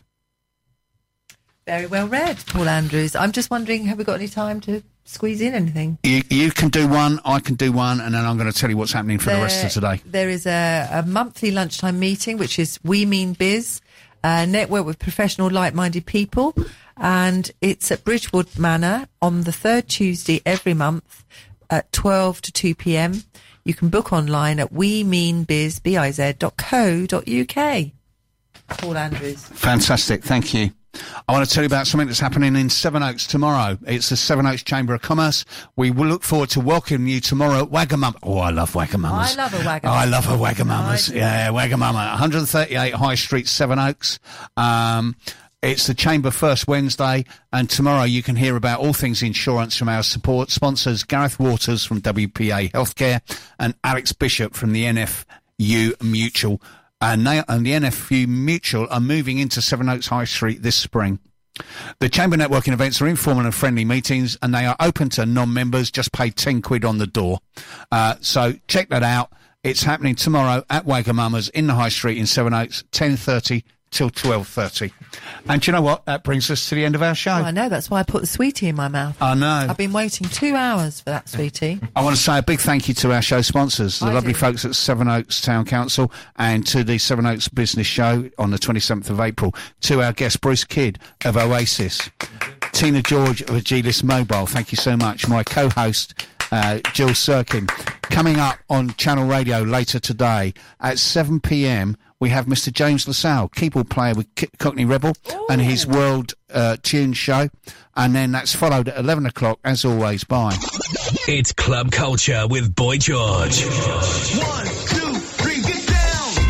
Speaker 6: Very well read, Paul Andrews. I'm just wondering, have we got any time to squeeze in anything?
Speaker 5: You, you can do one, I can do one, and then I'm going to tell you what's happening for
Speaker 6: there,
Speaker 5: the rest of today.
Speaker 6: There is a, a monthly lunchtime meeting, which is We Mean Biz, a network with professional, like-minded people, and it's at Bridgewood Manor on the third Tuesday every month at twelve to two p.m. You can book online at we mean biz dot co dot uk. Paul Andrews.
Speaker 5: Fantastic, thank you. I want to tell you about something that's happening in Sevenoaks tomorrow. It's the Sevenoaks Chamber of Commerce. We will look forward to welcoming you tomorrow at Wagamama. Oh, I love Wagamama's.
Speaker 6: I love a Wagamama.
Speaker 5: Oh, I love a Wagamama's.
Speaker 6: I
Speaker 5: Yeah, Wagamama. one thirty-eight High Street, Sevenoaks. Um, it's the Chamber First Wednesday, and tomorrow you can hear about all things insurance from our support sponsors, Gareth Waters from W P A Healthcare and Alex Bishop from the N F U Mutual. And, they, and the N F U Mutual are moving into Sevenoaks High Street this spring. The Chamber networking events are informal and friendly meetings, and they are open to non-members. Just pay ten quid on the door. Uh, so check that out. It's happening tomorrow at Wagamama's in the High Street in Sevenoaks, ten thirty till twelve thirty. And do you know what? That brings us to the end of our show.
Speaker 6: Well, I know, that's why I put the sweetie in my mouth.
Speaker 5: I know.
Speaker 6: I've been waiting two hours for that sweetie.
Speaker 5: I want to say a big thank you to our show sponsors, the
Speaker 6: I
Speaker 5: lovely
Speaker 6: do.
Speaker 5: folks at Sevenoaks Town Council, and to the Sevenoaks Business Show on the twenty-seventh of April, to our guest Bruce Kidd of Oasis, Tina George of Agilis Mobile, thank you so much, my co-host uh, Jill Sirkin. Coming up on Channel Radio later today at seven p.m, we have Mister James LaSalle, keyboard player with K- Cockney Rebel, Ooh. and his World uh, Tunes show. And then that's followed at eleven o'clock, as always, by...
Speaker 1: It's Club Culture with Boy George.
Speaker 9: One, two, three, get down!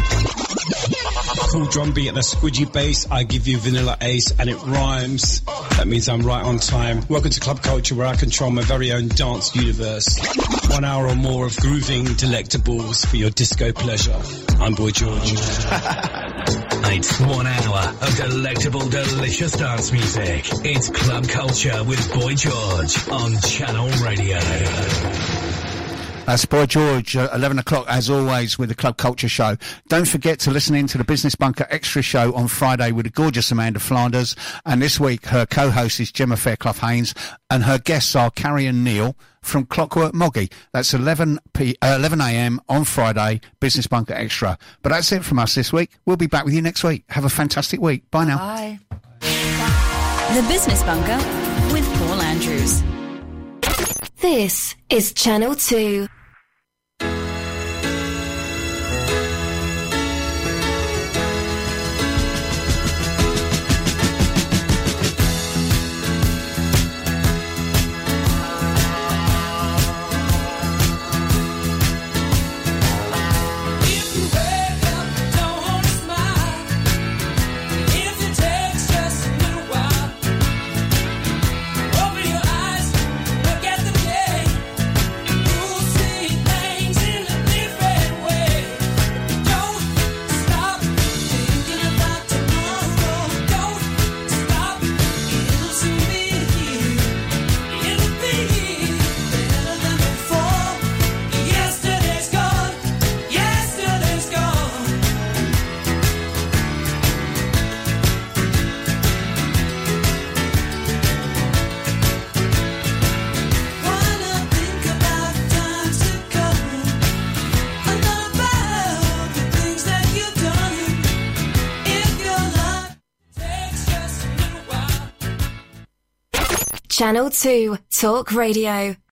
Speaker 10: Cool drum beat and a squidgy bass. I give you Vanilla Ace and it rhymes. That means I'm right on time. Welcome to Club Culture, where I control my very own dance universe. One hour or more of grooving delectables for your disco pleasure. I'm Boy George.
Speaker 1: It's one hour of delectable, delicious dance music. It's Club Culture with Boy George on Channel Radio.
Speaker 5: That's Boy George, uh, eleven o'clock, as always, with the Club Culture Show. Don't forget to listen in to the Business Bunker Extra Show on Friday with the gorgeous Amanda Flanders. And this week, her co-host is Gemma Fairclough-Haynes, and her guests are Carrie and Neil from Clockwork Moggy. That's eleven a.m. on Friday, Business Bunker Extra. But that's it from us this week. We'll be back with you next week. Have a fantastic week. Bye now.
Speaker 6: Bye.
Speaker 2: The Business Bunker with Paul Andrews.
Speaker 4: This is Channel two.
Speaker 11: If it takes just a little while, open your eyes.
Speaker 4: Channel two Talk Radio.